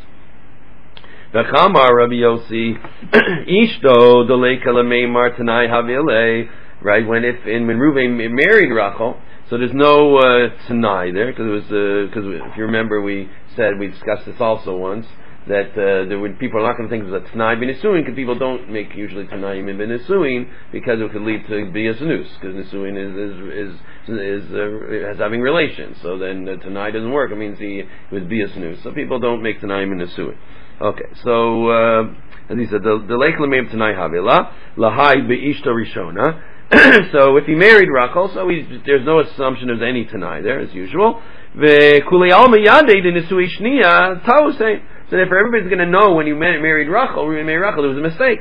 V'chamar Rabbi Yossi, Ishto Deleka L'Meimar Tanai Havile. Right, when if and when Reuven married Rachel, so there's no uh, Tanai there, because it was because uh, if you remember we said we discussed this also once that uh, there would, people are not going to think it was a Tanai b'nisuin, because people don't make usually Tanaim in b'nisuin because it could lead to be a Zanus, because nisuin is is is, is uh, has having relations, so then uh, Tanai doesn't work. It means he would be a Zanus, so people don't make Tanaim in nisuin. Okay, so uh, as he said, the Leik L'Meim Tanai Havila Lahai Be'ishta Rishona. So if he married Rachel, so he, there's no assumption there's any Tanai there, as usual. So therefore everybody's going to know when you married Rachel, when you married Rachel, there was a mistake.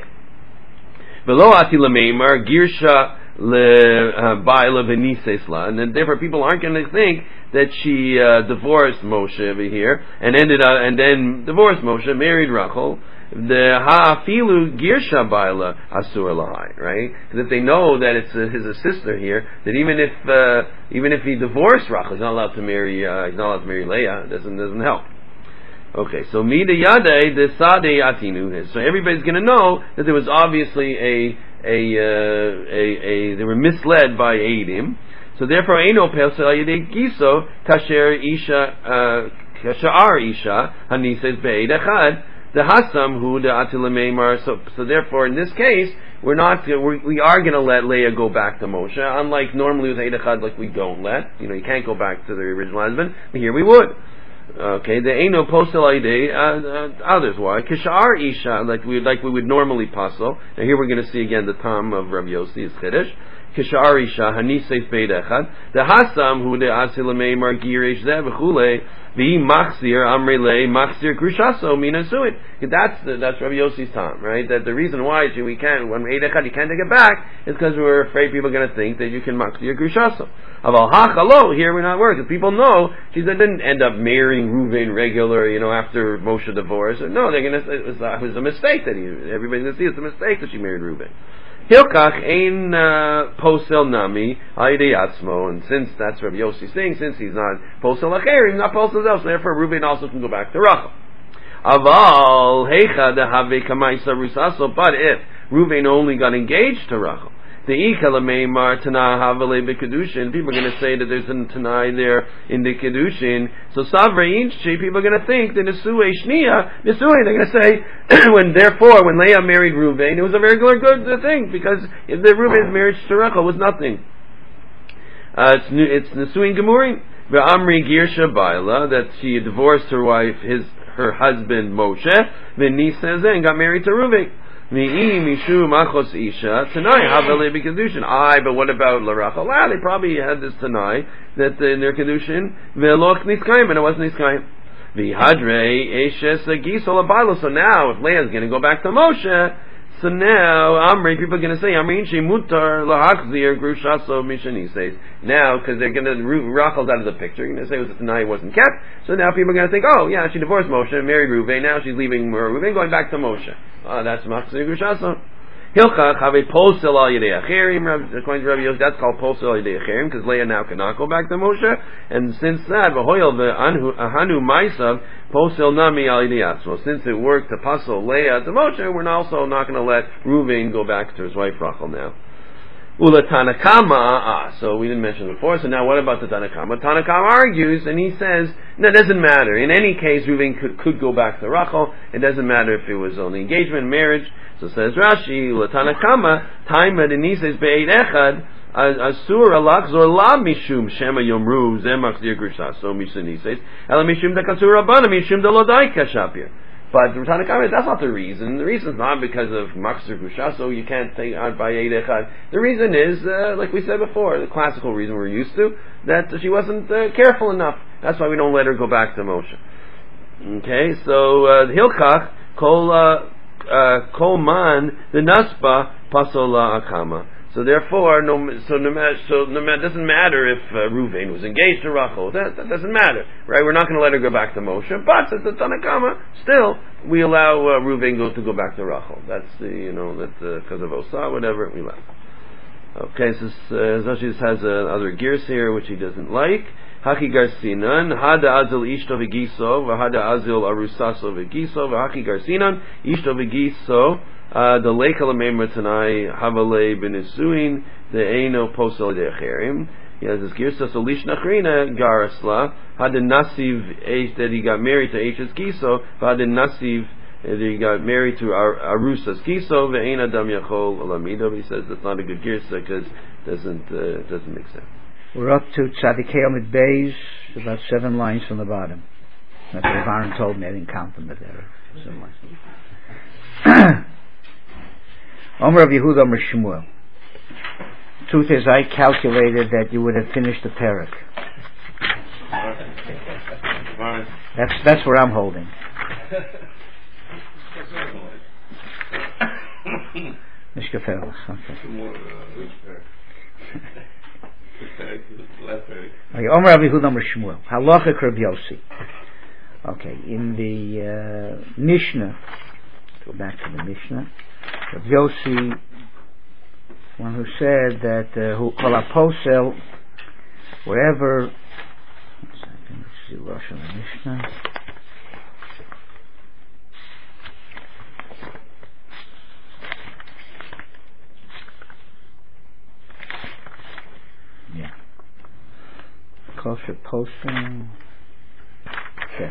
And then therefore people aren't going to think that she uh, divorced Moshe over here, and ended up, and then divorced Moshe, married Rachel. The ha'afilu girsha baila asur lahai, right? Because if they know that it's a, his a sister here, that even if uh, even if he divorced Rachel, he's not allowed to marry. Uh, he's not allowed to marry Leah. It doesn't doesn't help. Okay, so mida yade the sade atinu. So everybody's going to know that there was obviously a a uh, a, a they were misled by Eidim. So therefore, eino pesel yade giso kasher isha kashar isha hanises be'ed echad. The Hasam who the Atila Meimar. So, so therefore, in this case, we're not. We're, we are going to let Leah go back to Moshe. Unlike normally with Eid Echad, like we don't let. You know, you can't go back to the original husband. But here we would. Okay, the Eino Posel Aidei. Others why? Kishar Isha, like we like we would normally pasel. Now here we're going to see again the Tam of Rabbi Yossi is Chiddush. Kishar Isha Haniseis Beid Echad. The Hasam who the Atila Meimar Girish Zeh V'chulei. The machzir amrele machzir grushaso minasuit. That's the, that's Rabbi Yossi's time, right? That the reason why we can't when Eid Echad you can't take it back is because we're afraid people are going to think that you can machzir grushaso. Aval hachalo here we're not worried because people know she didn't end up marrying Reuven regular, you know, after Moshe divorce. No, they're going to say it was, uh, it was a mistake that he. Everybody's going to see it's a mistake that she married Reuven. Hilkach ein posel nami aidei atzmo, and since that's Rabbi Yossi's thing, since he's not posel acherim, not posel else, therefore Reuven also can go back to Rachel. Aval heicha dehave kamaisa rusaso, but if Reuven only got engaged to Rachel, the ikala meimar tana havale bekedushin, people are going to say that there's a tanai there in the kedushin. So savre inchi, people are going to think that nesue shnia, nesue. They're going to say when therefore when Leah married Reuven, it was a regular good thing because if the Reuven's marriage to Rachel was nothing. Uh, it's it's nesuin gemurim ve'amri girsha baila, that she divorced her wife, his her husband Moshe, v'nisa and got married to Reuven. Mishu machos isha tanai havale b'kedushin. Aye, but what about l'rachel? Ah, they probably had this tanai that in their kedushin ve'lo kniskayim, and it wasn't kniskayim. V'hadrei eshes gisol abaylo. So now, if Leah's going to go back to Moshe, So now, Amri, people are going to say, Amri Inshi Mutar Lahakzir Grushaso Mishani says. Now, because they're going to, Rachel's out of the picture, they're going to say it was a Tanai, wasn't kept. So now people are going to think, oh, yeah, she divorced Moshe, married Reuven, now she's leaving Reuven, going back to Moshe. Oh, that's Machzir Grushaso. Hilchach have a posel al yedei acherim. According to Rabbi Yosef, that's called posel al yedei acherim because Leah now cannot go back to Moshe. And since that, v'hoyel v'ahanu ma'asav posel nami al yedei atzmo. Since it worked to pasel Leah to Moshe, we're also not going to let Reuven go back to his wife Rachel now. Ula Tanakama, ah, so we didn't mention it before, so now what about the Tanakama? Tanakama argues, and he says, no, it doesn't matter. In any case, Reuven could, could go back to Rachel. It doesn't matter if it was only engagement, marriage. So says Rashi, Ula Tanakama, Taima Denises Be'ed Echad, Asur Alachzor La Mishum Shema Yomru Zemach Zir Grusha, so Mishanises, Ela Mishum Dakasur Rabbana Mishum Delodai Kashapir. But the Tanakama, that's not the reason. The reason is not because of Machzir Grusha, so you can't take out by Eid Echad. The reason is, uh, like we said before, the classical reason we're used to, that she wasn't uh, careful enough. That's why we don't let her go back to Moshe. Okay, so uh, Hilchach, Kol uh, Kol Man, the Naspa, Pasola Akama. So therefore, no, so no, so no, it doesn't matter if uh, Reuven was engaged to Rachel. That, that doesn't matter, right? We're not going to let her go back to Moshe. But at the Tanakama, still we allow uh, Reuven go to go back to Rachel. That's the you know that because uh, of Osa, whatever we allow. Okay, so uh, Zashi has uh, other gears here which he doesn't like. Haki Garsinan, Hada Azil Ishto V'Giso, V'Hada Azil Arusaso V'Giso, V'Haki Garsinan, Ishto V'Giso. Uh, the Leikal Meimer Tanai Havale Ben Isuin the Eino Posel De Acherim. He has this Girsa so Lish Nachrina Garasla had the Nasiv Eish that he got married to Eish's Giso, had the Nasiv that he got married to Ar- Arusas Giso the Ein Adam Yachol Alamido. He says that's not a good Girsa because it doesn't uh, doesn't make sense. We're up to Tzadikei Amid Beis, about seven lines from the bottom. That's what Aaron told me. I didn't count them, but there are seven lines. Omer of Yehuda, Omer Shmuel. Truth is, I calculated that you would have finished the parak. That's that's where I'm holding. Mishkafel. Okay, Omer of Yehuda, Omer Shmuel. Halacha Rabbi Yossi. Okay, in the uh, Mishnah, go back to the Mishnah. Rabbi Yossi, one who said that who kol aposel, wherever. One second, let's see Rosh on the Mishnah. Yeah. Kosher posting. Okay.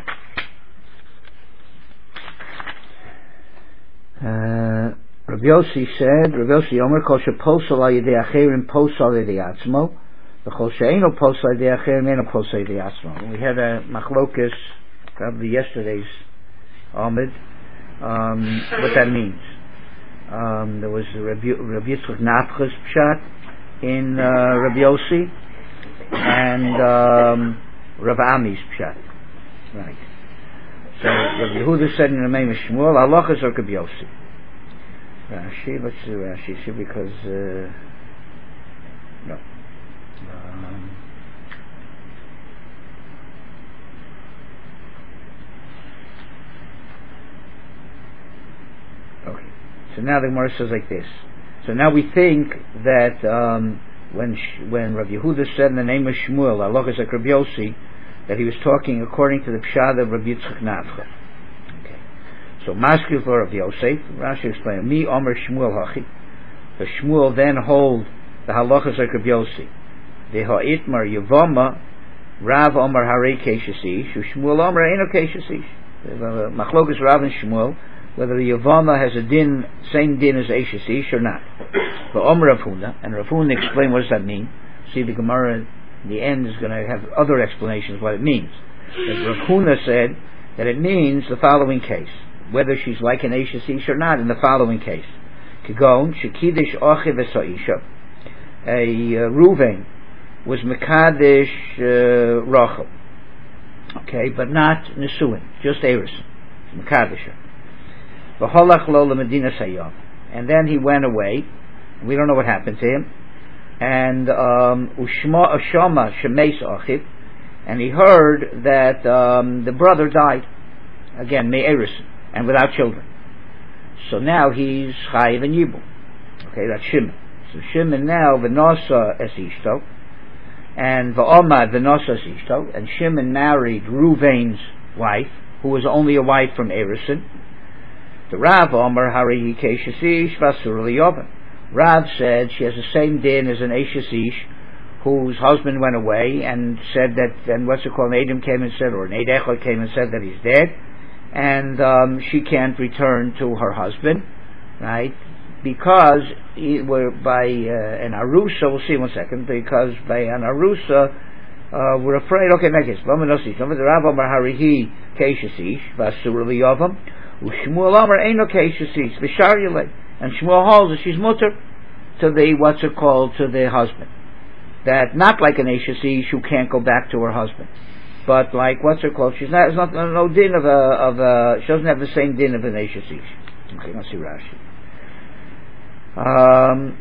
Uh, Rabbi Yossi said, Rabbi Yossi Omer Kol sheposel al yedei acherim posel al yedei atzmo, v'chol she'eino posel al yedei acherim eino posel al yedei atzmo. We had a machlokas probably yesterday's Amid, um, what that means. Um, there was Rabbi Yitzchak Nafchas pshat in uh, Rabbi Yossi and um, Rav Ami's pshat. Right. So Rabbi Yehuda said in the name of Shmuel, Halachas or Rabbi Yossi. Rashi, let's do Rashi, because uh, no. Um, okay. So now the Gemara says like this. So now we think that um, when Sh- when Rabbi Yehuda said in the name of Shmuel, Halachas or Rabbi Yossi, that he was talking according to the Pshad of Rabbi Yitzchak Nafcha. Okay. So Maskil for Rabbi Yosef, Rashi explained, Mi Omer Shmuel Hachi. The Shmuel then hold the halachas like Rabbi Yossi. The Ha'itmar Yavama, Rav Omer Harei Keshesish, Shmuel Omer Eino Keshesish. Machlokas Rav and Shmuel, whether the Yavama has a din, same din as Eshesish or not. But Omer Rav Huna, and Rav Huna explained what does that mean. See, the Gemara the end is going to have other explanations what it means. But Rav Huna said that it means the following case, whether she's like an Eishes Ish or not, in the following case. Kigon, Shekidish Ochi V'Sa'isha. A uh, Reuven was Mekadesh uh, Rachel. Okay, but not Nesuin, just Eris. Mekadesh. V'holach lo l'Medina Sayyam. and then he went away. We don't know what happened to him. And um, Ushma Ashama Shemeis Achiv, and he heard that um, the brother died again, Me'erison, and without children. So now he's Chayiv and Yibum. Okay, that's Shimon. So Shimon now V'nosa es Ishto, and V'omad V'nosa es Ishto, and Shimon married Ruvain's wife, who was only a wife from Erison. The Rav Omer Hari Keshes Ish Vasur Liyovan. Rav said she has the same din as an Eshes Ish whose husband went away and said that, and what's it called, an Adam came and said, or an Eid Echad came and said that he's dead, and um, she can't return to her husband, right? Because he, we're by uh, an Arusa, we'll see in one second, because by an Arusa, uh, we're afraid, okay, make it, the Rav Omer Harihi Keshes Ish, Vasur Liyovam, Ushmuel Omer Eino Keshes Ish, V'shar Yilei. And Shmuel holds that she's mutter to the, what's it called, to the husband. That not like an Eshes Ish who can't go back to her husband, but like, what's it called, she's not, it's not no din of a, of a, she doesn't have the same din of an Eshes Ish. Okay, let's see Rashi. Um,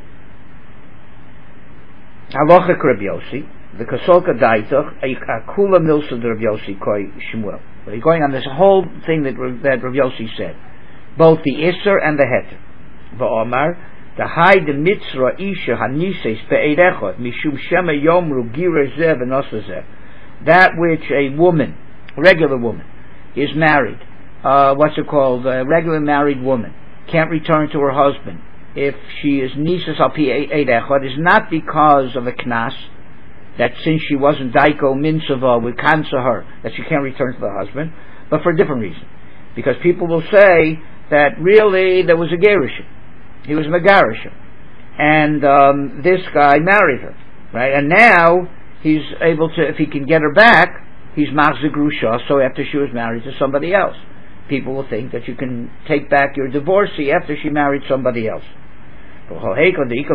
Halacha Rabbi Yossi, the Kasolka Daitach, Akula Milsa de Rabbi Yossi Koi Shmuel. We're going on this whole thing that, that Rabbi Yossi said, both the Isser and the Heter. V'omar, the high the mitzra isha hanises be'erechot mishum shema yomru gira zeh v'nosa zeh. That which a woman, a regular woman, is married, uh, what's it called, a regular married woman, can't return to her husband if she is nises al pi eirechot, is not because of a knas, that since she wasn't daiko minsava, we cancel her, that she can't return to the husband, but for a different reason. Because people will say that really there was a gerushin. He was Megarishim, and um, this guy married her, right? And now he's able to, if he can get her back, he's Machzik Grusha, so after she was married to somebody else. People will think that you can take back your divorcee after she married somebody else. Wherever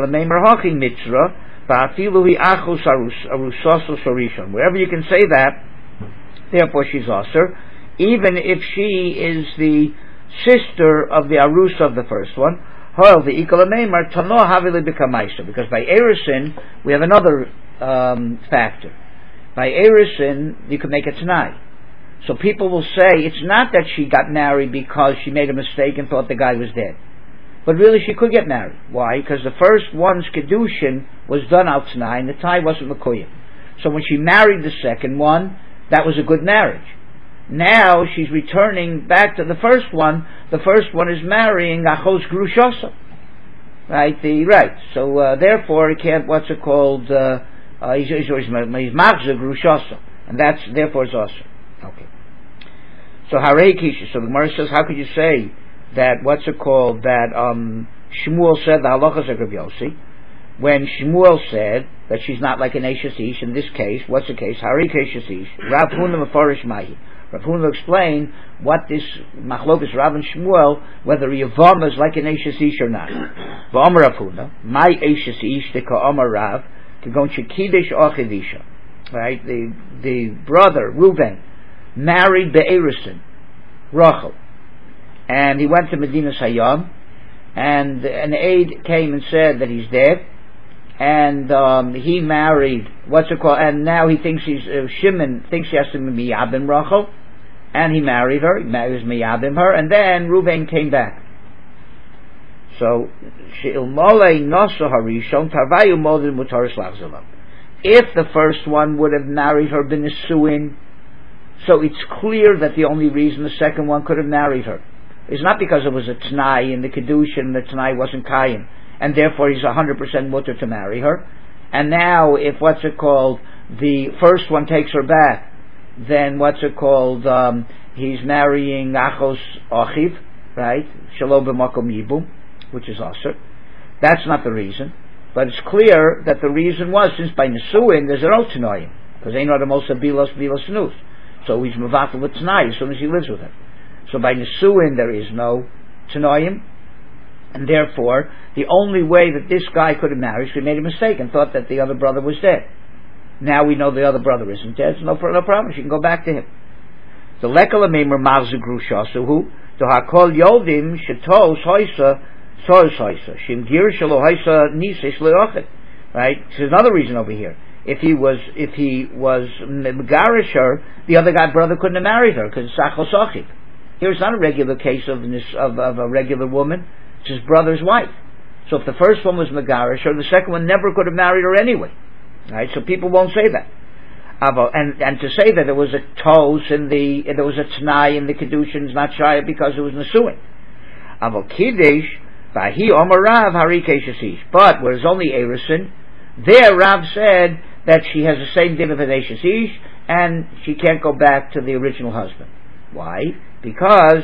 you can say that, therefore she's Aser, even if she is the sister of the Arus of the first one, because by Erison we have another um, factor. By Erison you can make a Tanai. So people will say it's not that she got married because she made a mistake and thought the guy was dead, but really she could get married. Why? Because the first one's Kedushin was done out Tanai and the Tanai wasn't Makoyim. So when she married the second one, that was a good marriage. Now she's returning back to the first one. The first one is marrying Achos Grushosa, right? The right. So uh, therefore, it can't. What's it called? Uh, uh, he's he's Machzor Grushosa, and that's therefore it's also okay. So Harei Kisha. So the Gemara says, how could you say that? What's it called? That um, Shmuel said the halachas of Rabbi Yossi, when Shmuel said that she's not like an Eshes Ish. In this case, what's the case? Harei Keshes Ish. Rav Huna Mefarish Mahi. Rav Huna will explain what this Machlokas Rav and Shmuel, whether Yavam is like an Eshes Ish or not. V'Omer Rav Huna, my Eshes Ish the Ka'Omer Rav, to go to Kiddush Ochidisha. Right, the the brother Reuven married Be'erison, Rachel, and he went to Medina Sayyam, and an aide came and said that he's dead, and um, he married, what's it called, and now he thinks he's, uh, Shimon thinks he has to be Miyabim Rachel, and he married her, he marries Miyabim her, and then Reuven came back. So, She'ilmolei Noso Harishon Tarvayu Modin Mutaris Lachzalam. If the first one would have married her B'Nisuin, so it's clear that the only reason the second one could have married her is not because it was a T'nai in the Kedushin, and the T'nai wasn't Kayin, and therefore he's one hundred percent mutter to marry her. And now, if what's it called, the first one takes her back, then what's it called, um, he's marrying Achos Achiv, right? Shalom b'makom yibum, which is Aser. That's not the reason, but it's clear that the reason was, since by Nesuin there's an Otanoim, because ain't not a Mosa Bilos Bilos Nus, so he's Mavatal with T'nai as soon as he lives with her. So by Nesuin there is no Tanoim, and therefore the only way that this guy could have married is he made a mistake and thought that the other brother was dead. Now we know the other brother isn't dead, so no, no problem, she can go back to him. The Lekala Meimer Mavzu Grushasuhu, to Hakol Yodim Shetos Hoisa So is Haisa. Shim Girish Lo Haisa Nisesh Leochet. Right? There's another reason over here. If he was, if he was Megarish her, the other guy brother couldn't have married her because it's Sachos Achib. Here it's not a regular case of, of of a regular woman. It's his brother's wife. So if the first one was Megarish her, the second one never could have married her anyway. Right? So people won't say that. And and to say that there was a tos in the there was a t'nai in the kedushin is not shaya because it was nesuin. Aval kiddush vahi omer Rav hari keshasish. But where it's only erison, there Rav said that she has the same din of an ish and she can't go back to the original husband. Why? Because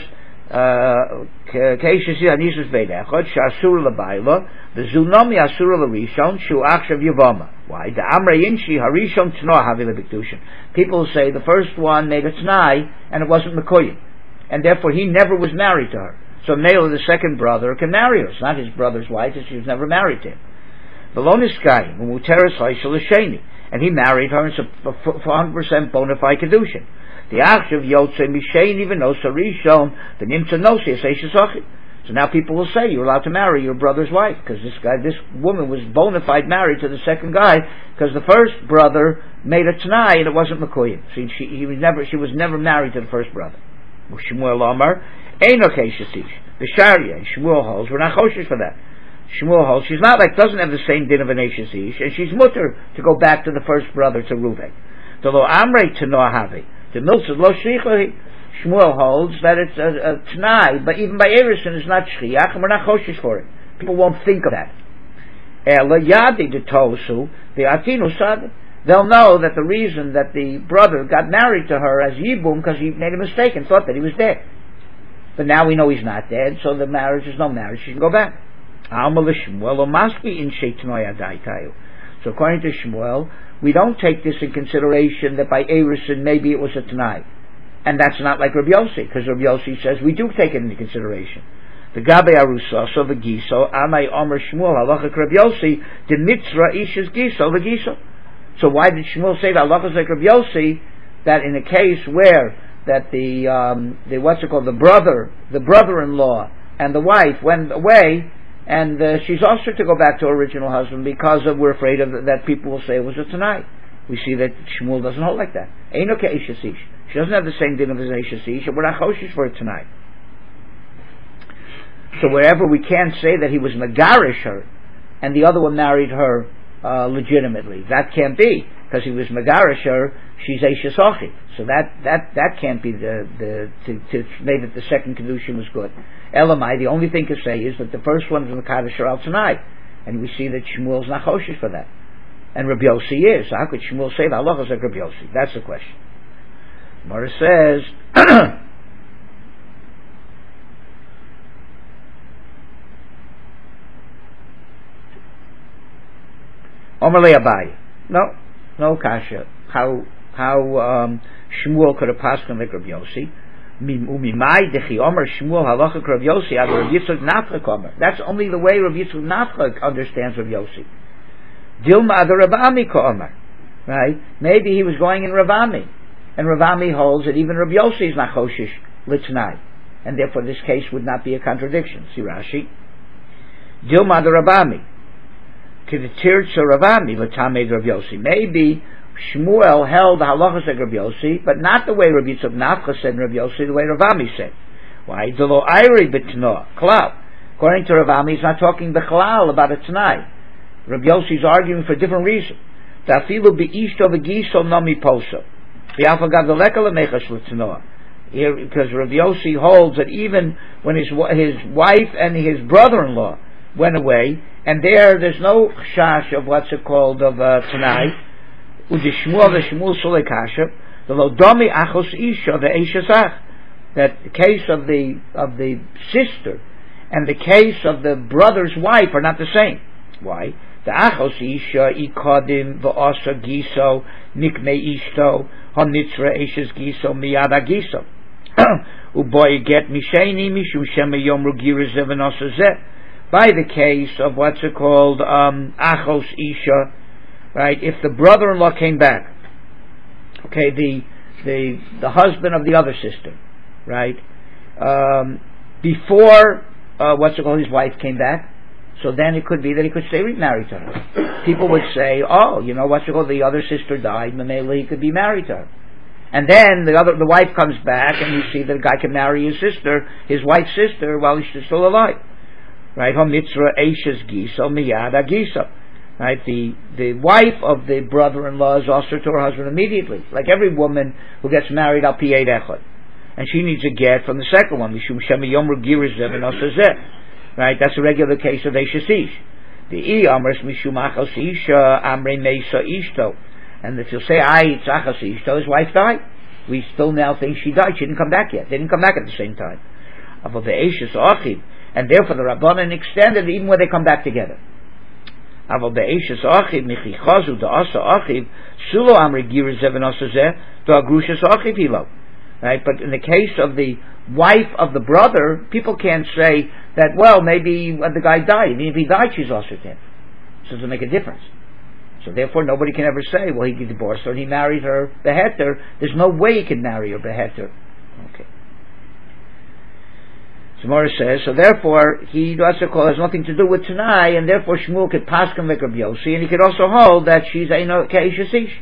keshasish anisus veidechot shasur labayla the zunomi asur larishon shu achshav yavama. Why? The Amrei Inshi Harishon Tnoah Havila Bikdushin. People say the first one made a Tnai and it wasn't Mekoyim. And therefore he never was married to her. So Mela, the second brother, can marry her. It's not his brother's wife, because she was never married to him. Veloniskai, Mumuteres Haishal Sheni. And he married her, and it's a one hundred percent bona fide Kedushin. The Achshav Yotze Misheni Venosa Rishon, the Nimtza Nosi Eseshasochi. So now people will say you're allowed to marry your brother's wife because this guy, this woman was bona fide married to the second guy because the first brother made a t'nai and it wasn't Mekoyim. So she, he was never, she was never married to the first brother. Shmuel Omar, Eino Keshasish, the Sharia, and Shmuel holds, we're not choshesh for that. Shmuel holds, she's not like, doesn't have the same din of an Eshasish, and she's mutter to go back to the first brother to Reuven. To lo Amrei to Noahavi, to Miltzad lo Shrichahi. Shmuel holds that it's a, a t'nai, but even by erison it's not shchiach, and we're not choshesh for it. People won't think of that. Ela yadi de tosu the atinu sad. They'll know that the reason that the brother got married to her as yibum because he made a mistake and thought that he was dead. But now we know he's not dead, so the marriage is no marriage. She can go back. Shmuel must be in sheitnoy adaitayu. So according to Shmuel, we don't take this in consideration that by erison maybe it was a t'nai. And that's not like Rabbi Yossi, because Rabbi Yossi says we do take it into consideration. The Gabe Arusa, so the Giso, Amai Omer Shmuel, Halachak Rabbi Yossi, the Mitzra Ish's Giso, the Giso. So why did Shmuel say that Halachak like Rabbi Yossi, that in a case where that the, um, the what's it called, the brother, the brother-in-law, and the wife went away, and uh, she's also to go back to her original husband because of, we're afraid of that people will say it was a t'nai. We see that Shmuel doesn't hold like that. Eino Ke'eshasish. She doesn't have the same din of as Eishasish, and we're not choshesh for it tonight. So wherever we can't say that he was Megarish her, and the other one married her uh, legitimately, that can't be, because he was Megarish her, she's Eishasochi. So that, that, that can't be the, the to, to say that the second Kedushin was good. Elamai, the only thing to say is that the first one was Mekadosh her al tonight, and we see that Shmuel's not choshesh for that. And Rabbi Yossi is. So how could Shmuel say that? Allah is like Rabbi Yossi. That's the question. Mara says, Omerle Abai. No, no kasha. How how um, Shmuel could have passed on like Rabbi Yossi? Umimai dechi Omer Shmuel halachak Rabbi Yossi ad Rabbi Yitzchak Nafchak Omer. That's only the way Rabbi Yitzchak Nafchak understands Rabbi Yossi. Dilma ad Rabami ka Omer. Right? Maybe he was going in Ravami. And Ravami holds that even Rabbi Yossi is not choshesh litznai, and therefore this case would not be a contradiction. See Rashi. Dilma de Ravami, k'detirtza Ravami l'tamei Rabbi Yossi. Maybe Shmuel held the halachas like Rabbi Yossi, but not the way Rabbi Yitzchak Nafcha said and Rabbi Yossi, the way Ravami said. Why? Delo ayri b'tnoah klal. According to Ravami, he's not talking b'chalal about a t'nai. Rabbi Yossi is arguing for a different reason. Ta'afilu be'ishto v'giso nami poso. Because Rabbi Yossi holds that even when his his wife and his brother-in-law went away, and there there's no chash of what's it called of uh, Tanai, udishmuel the Shmuel Solei Kasha, the Lodomi Achos Isha the Eishasach, that the case of the of the sister and the case of the brother's wife are not the same. Why? The Achos Isha ikodim v'osa giso nikme ishto hanitzra eshes giso miyada giso uboy get misheni mishum shema yomru giris zevanosa zeh. By the case of what's it called um, Achos Isha, right? If the brother-in-law came back, okay, the the the husband of the other sister, right? Um, before uh, what's it called, his wife came back, so then it could be that he could stay married to her. People would say, oh, you know, what's it called, the other sister died, Mamela, he could be married to her. And then the other, the wife comes back, and you see that a guy can marry his sister, his wife's sister, while she's still alive. Right? Ha-mitzra eishes gisa miyada gisa. Right? The the wife of the brother-in-law is also to her husband immediately, like every woman who gets married al pi eid echad, and she needs a get from the second one. Mishum shemiyomru girish zev v'nosazeh. Right? That's a regular case of eishes ish. The i amres mishum achos isha amrei meisa ishto. And if you'll say, "I tzachas ishto," his wife died. We still now think she died. She didn't come back yet. They didn't come back at the same time. Avol be'eishes achiv, and therefore the Rabbanan extended even when they come back together. Avol be'eishes achiv michichazu da'asa achiv sulo amri giris zevenosazeh da'agrushas achiv hilo. Right, but in the case of the wife of the brother, people can't say that. Well, maybe the guy died. I mean, if he died, she's also to him. So it doesn't make a difference. So therefore, nobody can ever say, well, he divorced her and he married her beheter. There's no way he can marry her beheter. Okay. So Mora says, so therefore, he also has nothing to do with Tanai, and therefore Shmuel could paskin like Rabbi Yossi, and he could also hold that she's a Keishes Ish.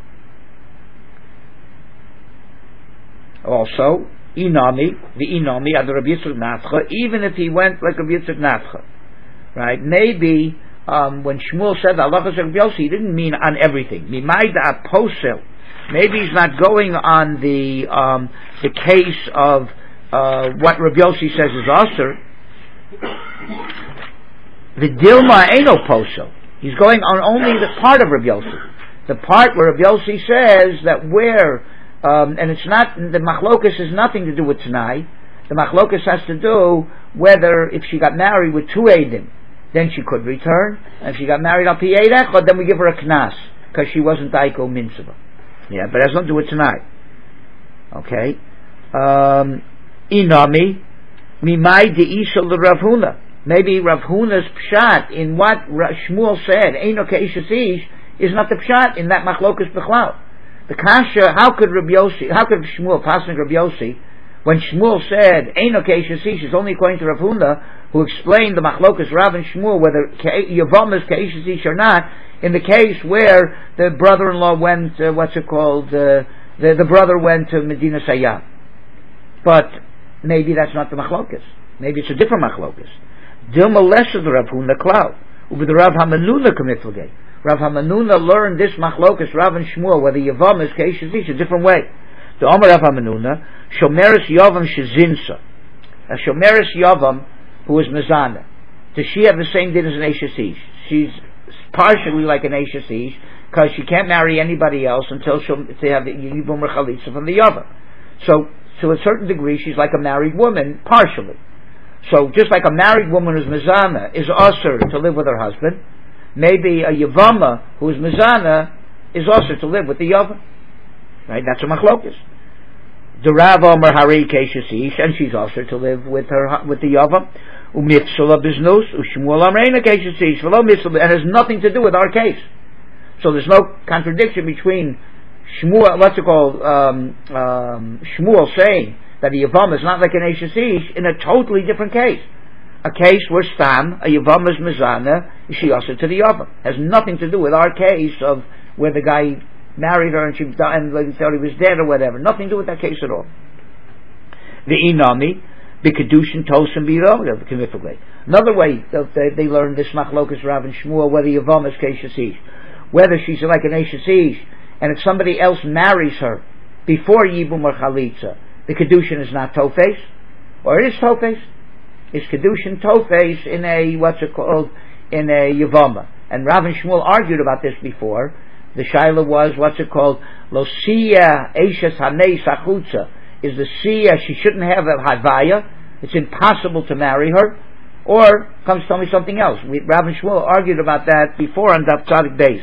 Also, Inami, the Inami, ad Rabbi Yitzchak Nafcha, even if he went like Rabbi Yitzchak Nafcha, right? Maybe Um, when Shmuel said Allah Rabbi Yossi, he didn't mean on everything. Mimayda aposel. Maybe he's not going on the um, the case of uh, what Rabbi Yossi says is aser. The Dilma ain't no posel. He's going on only the part of Rabbi Yossi. The part where Rabbi Yossi says that where, um, and it's not, the machlokas has nothing to do with Tanai. The machlokas has to do whether if she got married with two Eidim, then she could return. And if she got married al pi eid echad, then we give her a knas, because she wasn't daiko mitzvah. Yeah, but it has nothing to do with tonight. Okay. Um, Inami, mimai de'isha l'Rav Huna. Maybe Rav Huna's pshat in what Shmuel said, eino ke'ishes ish, is not the pshat in that machlokas b'chlal. The kasha, how could Rabbi Yossi, how could Shmuel, passing Rabbi Yossi, when Shmuel said eino ke'ishes ish, is only according to Rav Huna, who explained the machlokas Rav and Shmuel whether Yavam is ke'ishes ish or not, in the case where the brother-in-law went, uh, what's it called, uh, the, the brother went to Medina Sayyah. But maybe that's not the machlokas. Maybe it's a different machlokas. Dilma lesser the Rav Huna klau. Ubi the Rav Hamanuna commitfulgay. Rav Hamanuna learned this machlokas Rav and Shmuel whether Yavam is ke'ishes ish a different way. The Omer Rav Hamanuna, Shomeres Yavam shezinsa. A Shomeres Yavam who is mezana. Does she have the same din as an eishes ish? She's partially like an eishes ish because she can't marry anybody else until she'll they have the yibum or chalitza from the yavam. So, to a certain degree, she's like a married woman partially. So, just like a married woman who's mezana is usher to live with her husband, maybe a yavama who is mezana is usher to live with the yavam. Right? That's a machlokas. The Rav Omer Hari Keishes Ish, and she's also to live with her with the Yavam. Umipsula Biznus, Ushmuel Amreina Keishes Ish, and it has nothing to do with our case. So there's no contradiction between Shmuel, what's it called, um, um, Shmuel saying that the Yavam is not like an Eishes Ish in a totally different case. A case where Stam, a Yavam is Mizana, she also to the Yavam. Has nothing to do with our case of where the guy married her and she died and they thought he was dead or whatever. Nothing to do with that case at all. The Inami, the Kedushin Tosim Biro, another way they, they learned this Machlokas Rav and Shmuel, whether Yavam is Keishes Ish, whether she's like an Eishes Ish, and if somebody else marries her before Yibum or Chalitza, the Kedushin is not Tofes, or it is Tofes. It's Kedushin Tofes in a, what's it called, in a Yavama. And Rav and Shmuel argued about this before. The shaila was, what's it called? Lo siya eishes hanei sachutza. Is the siya, she shouldn't have a havaya. It's impossible to marry her. Or, comes tell me something else. We, Rav and Shmuel argued about that before on Daf Tzadik Beis.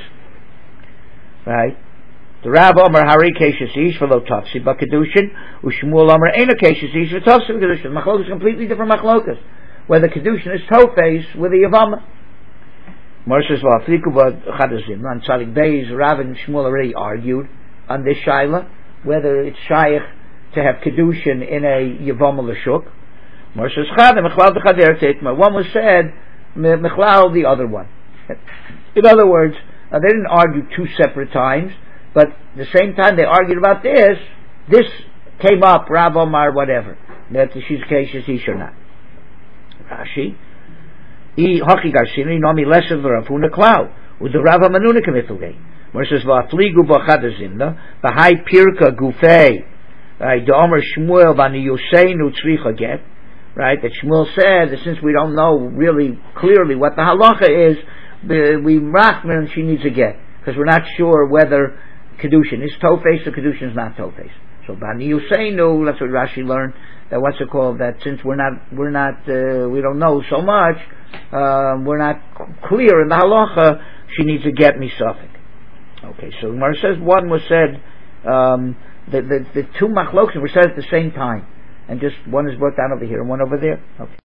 Right? The Rav Omer Hari Keishes Ish for Lo Tafsi B'Kedushin, Ushmuel Omer Eina Keishes Ish for Tafsi B'Kedushin. Machlokas is completely different machlokas. Where the Kedushin is Tofes with the Yavama. Mershas V'Afliku V'Chadazim. On Tzadik Beis, Rav and Shmuel already argued on this shaila, whether it's shaykh to have Kedushin in a Yavama L'Shuk. One was said mechlal the other one. In other words, uh, they didn't argue two separate times, but the same time they argued about this, this came up, Rav Omar, whatever. That she's cases he should not. Rashi, he hochi garshini nomi lesser the Rafuna Klau, with the Rav Manuna Kamitlgay. Versus Vafligu Bachadazimna, the high Pirka Gufei, right, the Omer Shmuel Vani Yoseinu Tzricha Get, right, that Shmuel said that since we don't know really clearly what the halacha is, we rachman she needs a get, because we're not sure whether Kedushin is Tofes or Kedushin is not Tofes. So Bani Yoseinu, that's what Rashi learned, that what's it called, that since we're not, we're not, uh, we don't know so much, uh, we're not clear in the halacha, she needs a get misafik. Okay, so Gemara says one was said, um, the, the, the two machlokim were said at the same time, and just one is brought down over here and one over there. Okay.